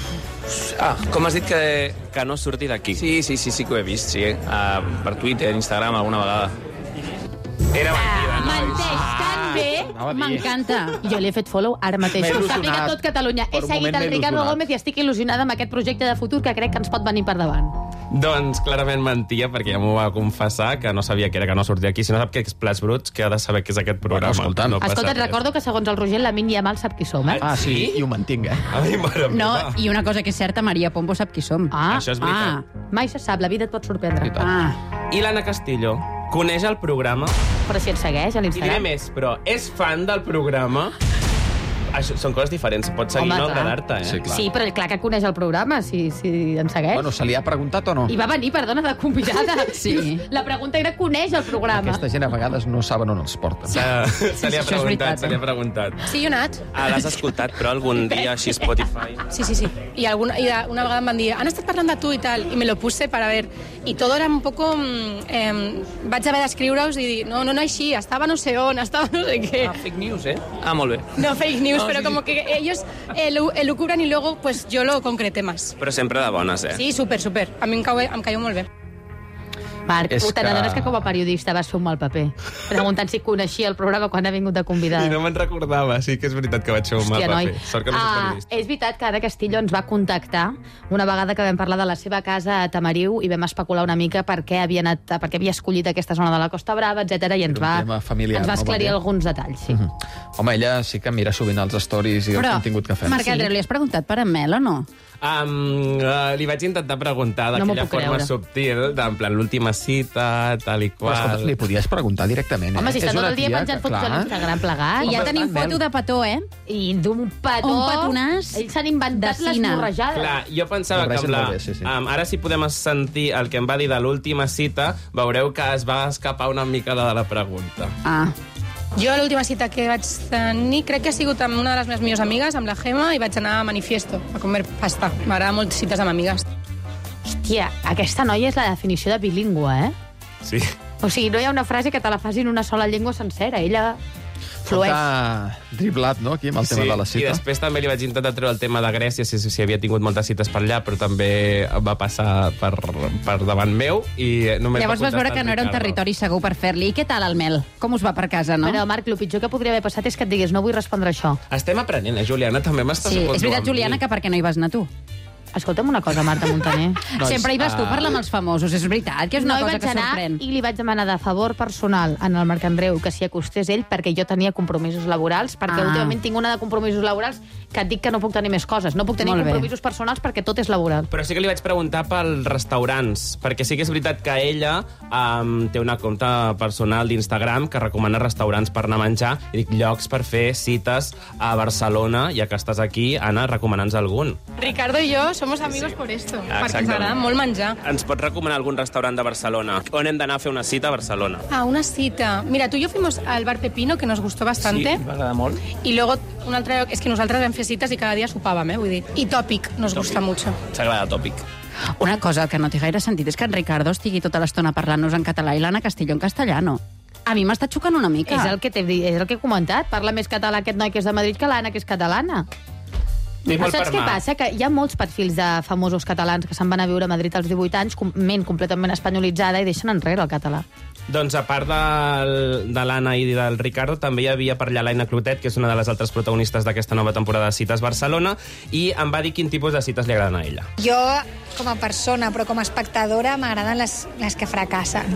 Ah, com has dit que... Que no surti d'aquí. Sí, sí, sí, sí que ho he vist, sí. Eh? Uh, per Twitter, Instagram, alguna vegada. Era mentida, ah, menteix tan bé, m'encanta. Jo li he fet follow ara mateix. Ho sàpiga tot Catalunya. He seguit el Ricardo Gómez i estic il·lusionada amb aquest projecte de futur que crec que ens pot venir per davant. Doncs clarament mentia, perquè ja m'ho va confessar, que no sabia que era que no sortia aquí. Si no sap què és Plats Bruts, que ha de saber què és aquest programa. Bueno, escolta'm. no Escolta, et recordo que segons el Roger, la Min Yamal sap qui som, eh? Ah, sí? I ho mantinc, eh? Ai, mare No, meva. i una cosa que és certa, Maria Pombo sap qui som. Ah, Això és veritat. ah. Mai se sap, la vida et pot sorprendre. Ah. I l'Anna Castillo coneix el programa? Però si et segueix a I diré l'Instagram. més, però és fan del programa? Això, són coses diferents. Pot seguir Home, no clar. agradar-te, eh? Sí, clar. Sí, però clar que coneix el programa, si, si en segueix. Bueno, se li ha preguntat o no? I va venir, perdona, de convidada. Sí. La pregunta era, coneix el programa? Aquesta gent a vegades no saben on els porta. Se, se li ha Això és preguntat, veritat, se li ha preguntat. Sí, jo he anat. Ah, l'has escoltat, però algun dia així Spotify? Sí, sí, sí. I, alguna, i una vegada em van dir, han estat parlant de tu i tal, i me lo puse para ver. I todo era un poco... Eh, vaig haver d'escriure-us i dir, no, no, no així, estava no sé on, estava no sé què. Ah, fake news, eh? Ah, molt bé. No fake news, No, pero sí, como sí. que ellos eh, lo elucubran y luego pues yo lo concreté más. Però sempre de bones, eh? Sí, súper, súper. A mi em cau, em caiu molt bé. Marc, És ho t'adones que- que com a periodista vas fer un mal paper, preguntant si coneixia el programa quan ha vingut de convidada. I no me'n recordava, sí que és veritat que vaig fer un mal Hòstia, noi. paper. Sort que no soc Ah, periodista. és veritat que Anna Castillo ens va contactar una vegada que vam parlar de la seva casa a Tamariu i vam especular una mica per què havia, anat, per què havia escollit aquesta zona de la Costa Brava, etcètera i ens Era un va, tema familiar, ens va no, esclarir Maria? alguns detalls. Sí. Mhm. Home, ella sí que mira sovint els stories i el Però, contingut que fem. Marc Andreu, li has preguntat per en Mel o no? Um, uh, li vaig intentar preguntar No m'ho d'aquella puc forma creure. subtil, d'en plan l'última cita, tal i Però, qual. escolta, li podies preguntar directament, eh? Home, si està És tot una el dia tia penjant que, fotos a clar, l'Instagram plegat. I ja tenim tant, Mel. foto de petó, eh? I d'un petó... Un petonàs Ells s'han inventat de les cine. morrejades. Clar, jo pensava que Barregen amb la... molt bé, sí, sí. Um, ara si podem sentir el que em va dir de l'última cita, veureu que es va escapar una mica la de la pregunta. Ah. Jo l'última cita que vaig tenir crec que ha sigut amb una de les meves millors amigues, amb la Gemma, i vaig anar a Manifiesto, a comer pasta. M'agrada molt cites amb amigues. Hòstia, aquesta noia és la definició de bilingüe, eh? Sí. O sigui, no hi ha una frase que te la faci en una sola llengua sencera. Ella flueix. Està driblat, no?, aquí, amb el tema sí, de la i cita. després també li vaig intentar treure el tema de Grècia, si, si havia tingut moltes cites per allà, però també va passar per, per davant meu i només Llavors va vas veure contestar que en no era un Ricardo. territori segur per fer-li. I què tal el Mel? Com us va per casa, no? Però, Marc, el pitjor que podria haver passat és que et digués no vull respondre això. Estem aprenent, eh, Juliana? També m'estàs Sí, a és veritat, Juliana, que per què no hi vas anar tu? Escolta'm una cosa, Marta Montaner. Sempre hi vas tu, parla amb els famosos, és veritat, que és una no cosa hi que vaig anar sorprèn. i li vaig demanar de favor personal en el Marc Andreu que s'hi acostés ell perquè jo tenia compromisos laborals, perquè Ah. últimament tinc una de compromisos laborals que et dic que no puc tenir més coses. No puc tenir Molt bé. compromisos personals perquè tot és laboral. Però sí que li vaig preguntar pels restaurants, perquè sí que és veritat que ella um, té una compte personal d'Instagram que recomana restaurants per anar a menjar i dic llocs per fer cites a Barcelona, ja que estàs aquí, Anna, recomana'ns algun. Ricardo y yo somos amigos por esto, perquè ens Exactament. agrada molt menjar. Ens pots recomanar algun restaurant de Barcelona? On hem d'anar a fer una cita a Barcelona? Ah, una cita. Mira, tú y yo fuimos al Bar Pepino, que nos gustó bastante. Sí, m'agrada molt. Y luego un altre lloc, és que nosaltres vam fer cites i cada dia sopàvem, eh, vull dir. I Tòpic nos Tòpic. gusta mucho. S'agrada Tòpic. Una cosa que no té gaire sentit és que en Ricardo estigui tota l'estona parlant-nos en català i l'Anna Castillo en castellano. A mi m'està xocant una mica. És el que t'he dit, és el que he comentat. Parla més català aquest noi que és de Madrid que l'Anna, que és catalana. Dic molt Saps per què mà. passa? Que hi ha molts perfils de famosos catalans que se'n van a viure a Madrid als divuit anys, com- ment completament espanyolitzada, i deixen enrere el català. Doncs a part del, de l'Anna i del Ricardo, també hi havia per allà l'Aina Clotet, que és una de les altres protagonistes d'aquesta nova temporada de Cites Barcelona, i em va dir quin tipus de cites li agraden a ella. Jo, com a persona, però com a espectadora, m'agraden les, les que fracassen.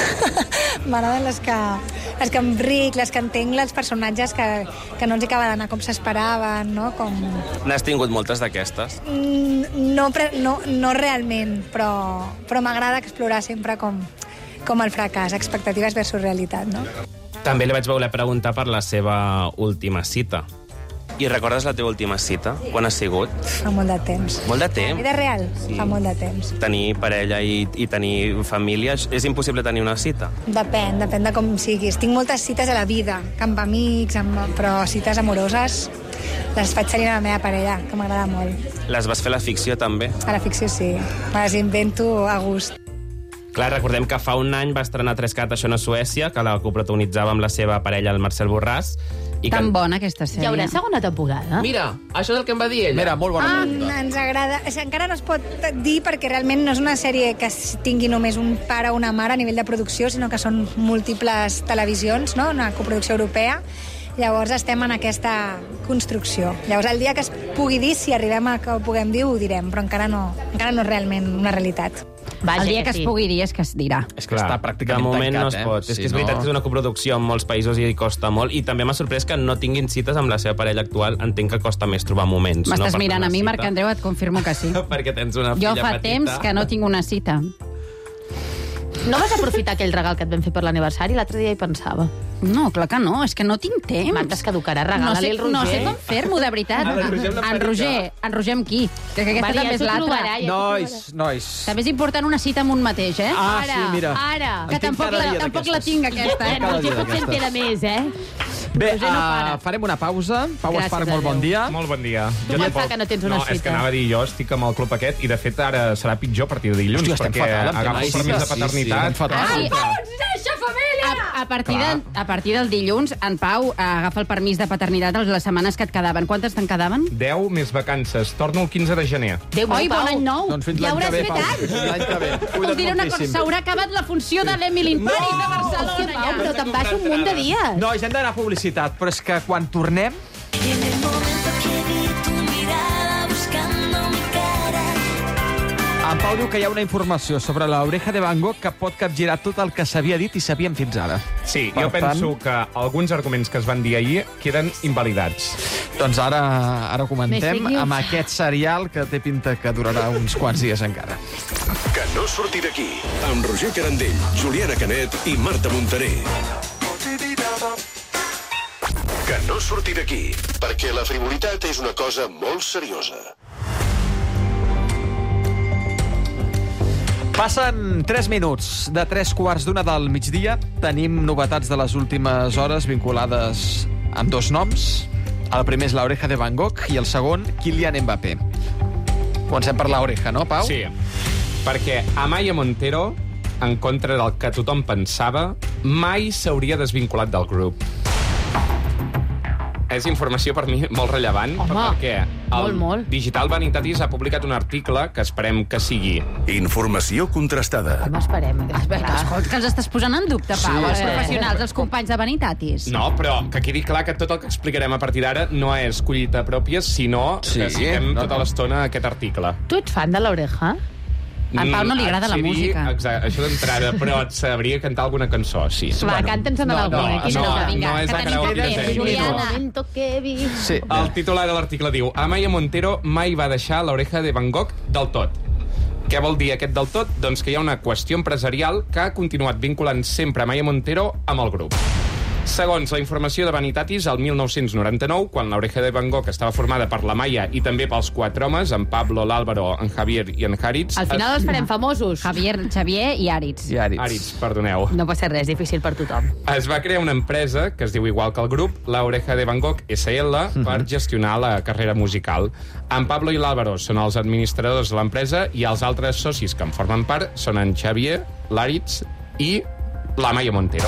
M'agraden les que, les que em ric, les que entenc els personatges que, que no els acaba d'anar com s'esperaven, no? Com... N'has tingut moltes d'aquestes? Mm, No, pre- no, no realment, però, però m'agrada explorar sempre com, com el fracàs, expectatives versus realitat, no? També li vaig voler preguntar per la seva última cita. I recordes la teva última cita? Quan ha sigut? Fa molt de temps. Molt de temps. Vida real? Sí. Fa molt de temps. Tenir parella i, i tenir família, és impossible tenir una cita. Depèn, depèn de com siguis. Tinc moltes cites a la vida, que amb amics, amb... però cites amoroses les faig tenir a la meva parella, que m'agrada molt. Les vas fer a la ficció, també? A la ficció sí, me les invento a gust. Clar, recordem que fa un any va estrenar Trescat, això no és Suècia, que la coprotagonitzava amb la seva parella, el Marcel Borràs. I que... Tan bona aquesta Hi sèrie. haurà segona temporada? Mira, això és el que em va dir ella. Mira, molt bona Ah, pregunta. ens agrada. O sigui, encara no es pot dir perquè realment no és una sèrie que tingui només un pare o una mare a nivell de producció, sinó que són múltiples televisions, no? Una coproducció europea. Llavors estem en aquesta construcció. Llavors el dia que es pugui dir, si arribem a que ho puguem dir, ho direm, però encara no, encara no és realment una realitat. El dia que es pugui dir és que es dirà. És que està pràcticament de moment tancat, no es eh? pot. És Si que és no- veritat que és una coproducció en molts països i costa molt. I també m'ha sorprès que no tinguin cites amb la seva parella actual. Entenc que costa més trobar moments. M'estàs no, per mirant fer a una mi, cita. Marc Andreu, et confirmo que sí. Perquè tens una Jo filla fa petita. temps que no tinc una cita. No vas aprofitar aquell regal que et vam fer per l'aniversari? L'altre dia hi pensava. No, clar que no, és que no tinc temps. Marta, es caducarà, no regala-li sé, el Roger. no sé com fer-m'ho, de veritat. Ah, el Roger amb la en petita. Roger, en Roger amb qui? Que aquesta Va dir, també ja és t'ho l'altra. trobarà, ja t'ho Nois, nois. També és important una cita amb un mateix, eh? Ah, ara, sí, mira. Ara, En que tinc tampoc, cada la, dia tampoc la d'aquestes. tinc, aquesta, eh? Cada Roger dia potser en té de més, eh? Bé, Roger no uh, para. farem una pausa. Pau Gràcies Esparc, a molt bon Déu. dia. Molt bon dia. Tu quan fa que no tens una no, cita? és que anava a dir, jo estic amb el club aquest i, de fet, ara serà pitjor a partir de dilluns, Hòstia, estem perquè fatal amb agafo temes el permís de cites. Sí, sí, paternitat. anem fatal. Ah, sí? Deixa família! A, a, partir Clar. del, a partir del dilluns, en Pau eh, agafa el permís de paternitat de les setmanes que et quedaven. Quantes te'n quedaven? deu més vacances. Torno el quinze de gener. Déu Oi, meu, bon Pau. any nou! Doncs fins ja l'any que hauràs ve, fet Pau. anys! Fins l'any que ve. Us Cuida't diré una cosa, moltíssim. s'haurà acabat la funció de l'Emily in Paris de Barcelona. Hòstia, Pau, ja. però te'n vas un munt de dies. Nois, hem d'anar a publicitat, però és que quan tornem... En el momento que vi tu mirada buscando mi cara. En Pau diu que hi ha una informació sobre l'Oreja de Van Gogh que pot capgirar tot el que s'havia dit i sabíem fins ara. Sí, Per jo penso tant- que alguns arguments que es van dir ahir queden invalidats. Doncs ara, ara ho comentem Més fake news. amb aquest serial que té pinta que durarà uns quants dies encara. Que no surti d'aquí, amb Roger Carandell, Juliana Canet i Marta Montaner. Que no surti d'aquí, perquè la frivolitat és una cosa molt seriosa. Passen tres minuts de tres quarts d'una del migdia. Tenim novetats de les últimes hores vinculades amb dos noms. El primer és l'Oreja de Van Gogh i el segon, Kylian Mbappé. Comencem per l'Oreja, no, Pau? Sí, perquè Amaya Montero, en contra del que tothom pensava, mai s'hauria desvinculat del grup. és informació per mi molt rellevant, Home, perquè el molt, molt. Digital Vanitatis ha publicat un article que esperem que sigui... Informació contrastada. Com esperem? Vinga, escolta, que els estàs posant en dubte, Pau, Sí, els sí. professionals, els companys de Vanitatis. No, però que quedi clar que tot el que explicarem a partir d'ara no és collita pròpia, sinó Sí, que citem no, tota no. l'estona aquest article. Tu ets fan de l'Oreja? A en Pau no li Mm, agrada la et sé dir, música. Exacte, això d'entrada, però et sabria cantar alguna cançó, sí. Va, canta'ns en no, alguna. no, Quina no, nota? Vinga, no és que de tenim karaoke, poc temps. sí. Juliana. Momento que vi. Sí. El titular de l'article diu Amaya Montero mai va deixar l'Oreja de Van Gogh del tot. Què vol dir aquest del tot? Doncs que hi ha una qüestió empresarial que ha continuat vinculant sempre Amaya Montero amb el grup. Segons la informació de Vanitatis, el mil nou-cents noranta-nou, quan l'Oreja de Van Gogh estava formada per la Maya i també pels quatre homes, en Pablo, l'Álvaro, en Javier i en Haritz... Al final els farem famosos. Javier, Xavier i Aritz. I Aritz. Aritz, perdoneu. No pot ser res, difícil per tothom. Es va crear una empresa que es diu igual que el grup, la Oreja de Van Gogh S L, per gestionar la carrera musical. En Pablo i l'Álvaro són els administradors de l'empresa i els altres socis que en formen part són en Xavier, l'Aritz i la Maya Montero.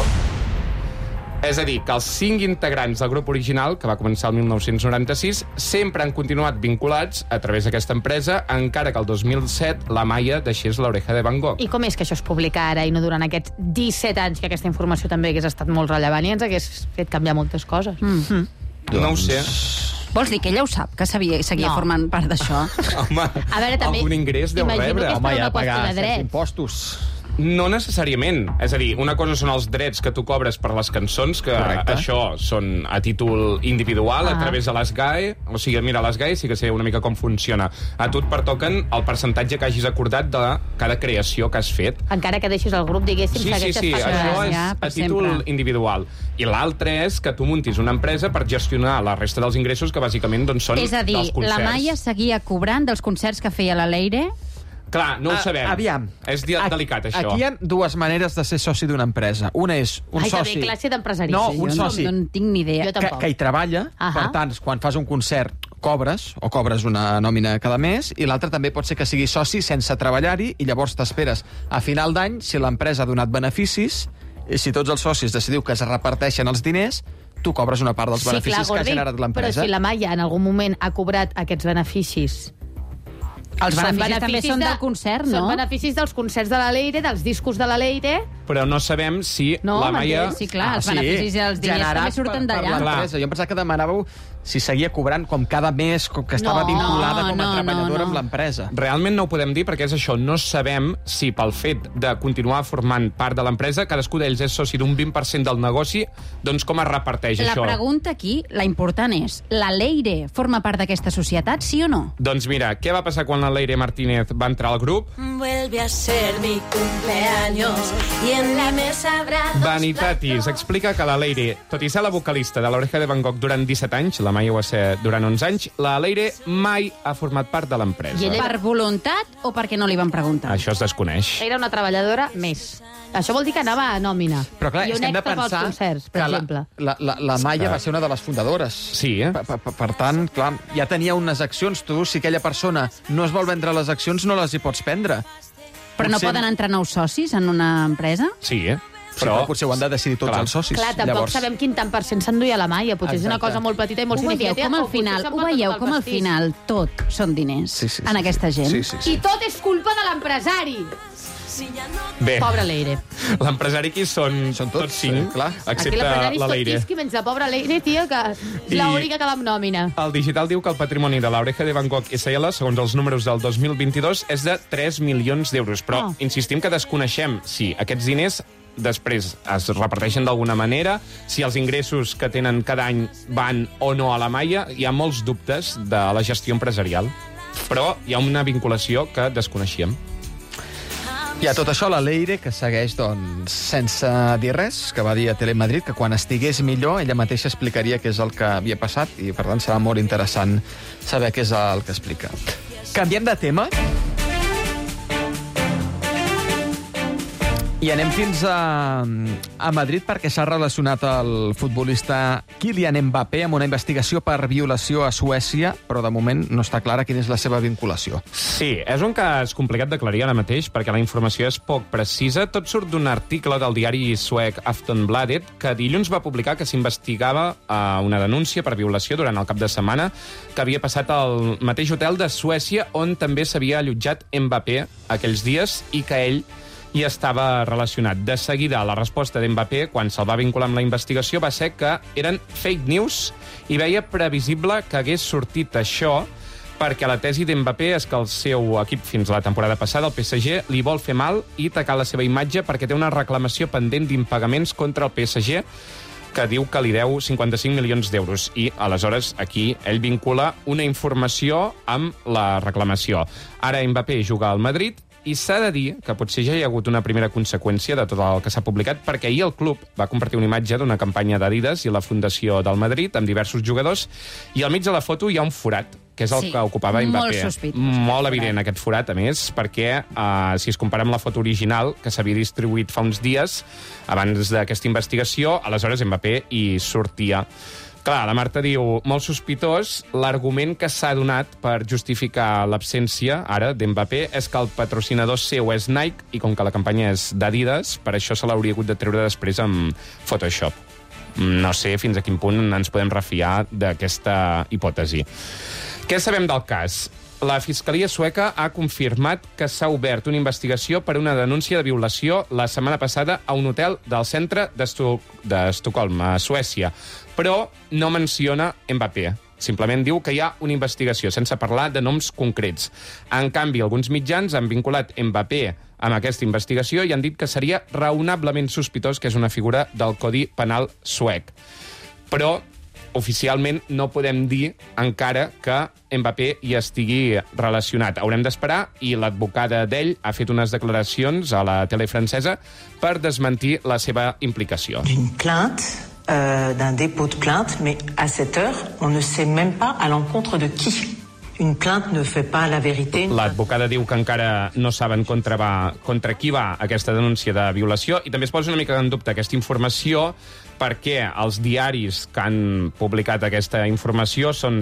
És a dir, que els cinc integrants del grup original, que va començar el mil nou-cents noranta-sis, sempre han continuat vinculats a través d'aquesta empresa, encara que el dos mil set la Maya deixés l'Oreja de Van Gogh. I com és que això es publica ara i no durant aquests disset anys que aquesta informació també hagués estat molt rellevant i ens hagués fet canviar moltes coses? Mm-hmm. No ho sé. Vols dir que ella ho sap, que sabia, seguia No. formant part d'això? Home, A veure, també, algun ingrés deu imagino rebre. que és per Home, una ja qüestió pagar de certs dret. impostos. No necessàriament. És a dir, una cosa són els drets que tu cobres per les cançons, que Correcte. això són a títol individual, Ah. a través de les G A E. O sigui, mira, les G A E sí que sé una mica com funciona. A tu et pertoquen el percentatge que hagis acordat de cada creació que has fet. Encara que deixis el grup, diguéssim, Sí, sí, segueixes sí, passant. això és ja, per a títol sempre. individual. I l'altre és que tu muntis una empresa per gestionar la resta dels ingressos que bàsicament doncs, són És a dir, dels concerts. la Maya seguia cobrant dels concerts que feia la Leire. Clar, no ho Ah, sabem. aviam. És di- delicat, això. Aquí hi ha dues maneres de ser soci d'una empresa. Una és un Ai, que soci... bé, classe d'empresari. No, Sí, un jo no, soci no en tinc ni idea. Jo que, tampoc. que hi treballa, Ahà. per tant, quan fas un concert cobres, o cobres una nòmina cada mes, i l'altre també pot ser que siguis soci sense treballar-hi, i llavors t'esperes a final d'any, si l'empresa ha donat beneficis, i si tots els socis decidiu que es reparteixen els diners, tu cobres una part dels Sí, beneficis clar, que ha Gordi, generat però l'empresa. si la Maya en algun moment ha cobrat aquests beneficis... Els són beneficis també són de- del concert, Són no? beneficis dels concerts de la Leire, dels discos de la Leire... Però no sabem si No, la Maya... m'entens? Sí, clar, els beneficis i els diners generats també surten per- per d'allà. l'empresa. Jo em pensava que demanàveu si seguia cobrant com cada mes, com que estava No, vinculada com a no, no, treballadora no. amb l'empresa. Realment no ho podem dir perquè és això, no sabem si pel fet de continuar formant part de l'empresa, cadascú d'ells és soci d'un vint per cent del negoci, doncs com es reparteix La això? pregunta aquí, la important és, la Leire forma part d'aquesta societat, sí o no? Doncs mira, què va passar quan la Leire Martínez va entrar al grup? Vuelve a ser mi cumpleaños y en la mesa habrá dos Vanitatis explica que la Leire, tot i ser la vocalista de l'Oreja de Van Gogh durant disset anys, la Maya ho va ser durant onze anys, la Leire mai ha format part de l'empresa. I ella- Per voluntat o perquè no li van preguntar? Això es desconeix. Era una treballadora més. Això vol dir que anava a nòmina. Però clar, I és un que hem de extra pels pensar concerts, per que la, exemple. la, la, la Maya va ser una de les fundadores. Sí, eh? Per, per, per tant, clar, ja tenia unes accions. Tu, si aquella persona no es vol vendre les accions, no les hi pots prendre. Però no Potser- poden entrar nous socis en una empresa? Sí, eh? Sí, però potser ho han de decidir tots Clar. els socis. Clar, tampoc Llavors, sabem quin tant per cent s'enduia la Maia. Potser és una Exacte. cosa molt petita i molt Ho veieu significativa. com o al potser final, ho s'emporta veieu tot el com al pastís. final tot són diners Sí, sí, sí, en aquesta gent? Sí, sí, sí. I tot és culpa de l'empresari. Bé, Pobra Leire. l'empresari aquí són, són tots, tots cinc, sí, clar. Aquí excepte l'empresari és la tot Leire. quisqui, menys la pobra Leire, tia, que és I- l'única que l'emnòmina. El digital diu que el patrimoni de l'Oreja de Van Gogh S L, segons els números del dos mil vint-i-dos, és de tres milions d'euros. Però Oh. insistim que desconeixem si aquests diners després es reparteixen d'alguna manera, si els ingressos que tenen cada any van o no a la Maya. Hi ha molts dubtes de la gestió empresarial, però hi ha una vinculació que desconeixíem. I a tot això, la Leire, que segueix, doncs, sense dir res, que va dir a Telemadrid que quan estigués millor ella mateixa explicaria què és el que havia passat i, per tant, serà molt interessant saber què és el que explica. Canviem de tema. I anem fins a, a Madrid perquè s'ha relacionat el futbolista Kylian Mbappé amb una investigació per violació a Suècia, però de moment no està clara quina és la seva vinculació. Sí, és un cas complicat d'aclarir ara mateix perquè la informació és poc precisa. Tot surt d'un article del diari suec Aftonbladet que dilluns va publicar que s'investigava una denúncia per violació durant el cap de setmana que havia passat al mateix hotel de Suècia on també s'havia allotjat Mbappé aquells dies i que ell i estava relacionat. De seguida, la resposta d'Mbappé, quan se'l va vincular amb la investigació, va ser que eren fake news i veia previsible que hagués sortit això perquè la tesi d'Mbappé és que el seu equip fins a la temporada passada, el P S G, li vol fer mal i tacar la seva imatge perquè té una reclamació pendent d'impagaments contra el P S G que diu que li deu cinquanta-cinc milions d'euros. I, aleshores, aquí ell vincula una informació amb la reclamació. Ara Mbappé juga al Madrid i s'ha de dir que potser ja hi ha hagut una primera conseqüència de tot el que s'ha publicat, perquè ahir el club va compartir una imatge d'una campanya d'Adidas i la Fundació del Madrid amb diversos jugadors, i al mig de la foto hi ha un forat, que és el sí, que ocupava Mbappé. Molt sospitós. Molt evident aquest forat, a més, perquè uh, si es compara amb la foto original que s'havia distribuït fa uns dies, abans d'aquesta investigació, aleshores Mbappé hi sortia. Clar, la Marta diu, molt sospitós, l'argument que s'ha donat per justificar l'absència, ara, d'Mbappé, és que el patrocinador seu és Nike, i com que la campanya és d'Adidas, per això se l'hauria hagut de treure després amb Photoshop. No sé fins a quin punt ens podem refiar d'aquesta hipòtesi. Què sabem del cas? La Fiscalia sueca ha confirmat que s'ha obert una investigació per una denúncia de violació la setmana passada a un hotel del centre d'Estocolm, a Suècia, però no menciona Mbappé. Simplement diu que hi ha una investigació, sense parlar de noms concrets. En canvi, alguns mitjans han vinculat Mbappé amb aquesta investigació i han dit que seria raonablement sospitós que és una figura del Codi Penal suec. Però oficialment no podem dir encara que Mbappé hi estigui relacionat. Haurem d'esperar i l'advocada d'ell ha fet unes declaracions a la tele francesa per desmentir la seva implicació. D'une plainte, euh, d'un dépôt de plainte, mais à cette heure, on ne sait même pas à l'encontre de qui. Une plainte ne fait pas la vérité. L'advocada diu que encara no saben contra, va, contra qui va aquesta denúncia de violació i també es posa una mica en dubte aquesta informació perquè els diaris que han publicat aquesta informació són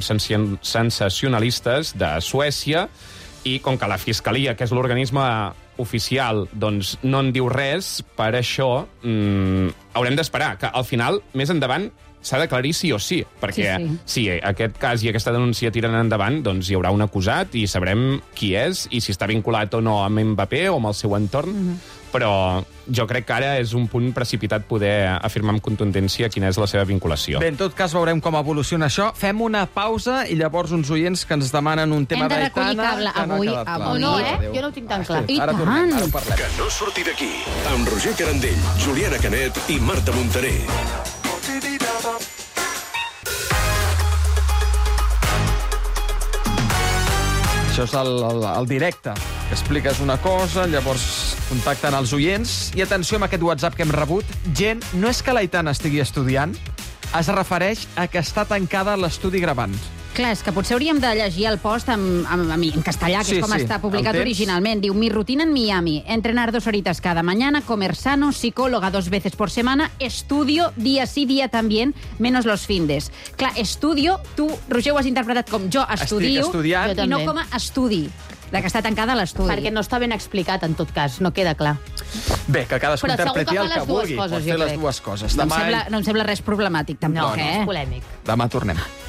sensacionalistes de Suècia i com que la Fiscalia, que és l'organisme oficial, doncs no en diu res, per això mmm, haurem d'esperar que al final, més endavant, s'ha d'aclarir sí o sí, perquè sí, sí. si aquest cas i aquesta denúncia tiren endavant, doncs hi haurà un acusat i sabrem qui és i si està vinculat o no amb Mbappé o amb el seu entorn, mm-hmm. però jo crec que ara és un punt precipitat poder afirmar amb contundència quina és la seva vinculació. Bé, en tot cas veurem com evoluciona això. Fem una pausa i llavors uns oients que ens demanen un tema d'Aitana. Hem de recollir cable. Avui, avui no, eh? Jo no ho tinc tan clar. I ara tornem, ara parlem. Que no surti d'aquí, amb Roger Carandell, Juliana Canet i Marta Montaner. Això és el, el, el directe. Expliques una cosa, llavors contacten els oients. I atenció amb aquest WhatsApp que hem rebut. Gent, no és que l'Aitana estigui estudiant, es refereix a que està tancada a l'estudi gravant. Clar, és que potser hauríem de llegir el post en, en, en castellà, que sí, és com sí, està publicat originalment. Diu, mi rutina en Miami, entrenar dos horitas cada mañana, comer sano, psicóloga dos veces por semana, estudio día sí, día también, menos los findes. Clar, estudio, tu, Roger, ho has interpretat com jo estudio, i no com a estudi. La que està tancada a l'estudi. Perquè no està ben explicat, en tot cas, no queda clar. Bé, que cadascú Però interpreti que el que vulgui. Coses, pot fer les dues coses. No, Demà... em sembla, no em sembla res problemàtic, tampoc, no, no, eh? és polèmic. Demà tornem.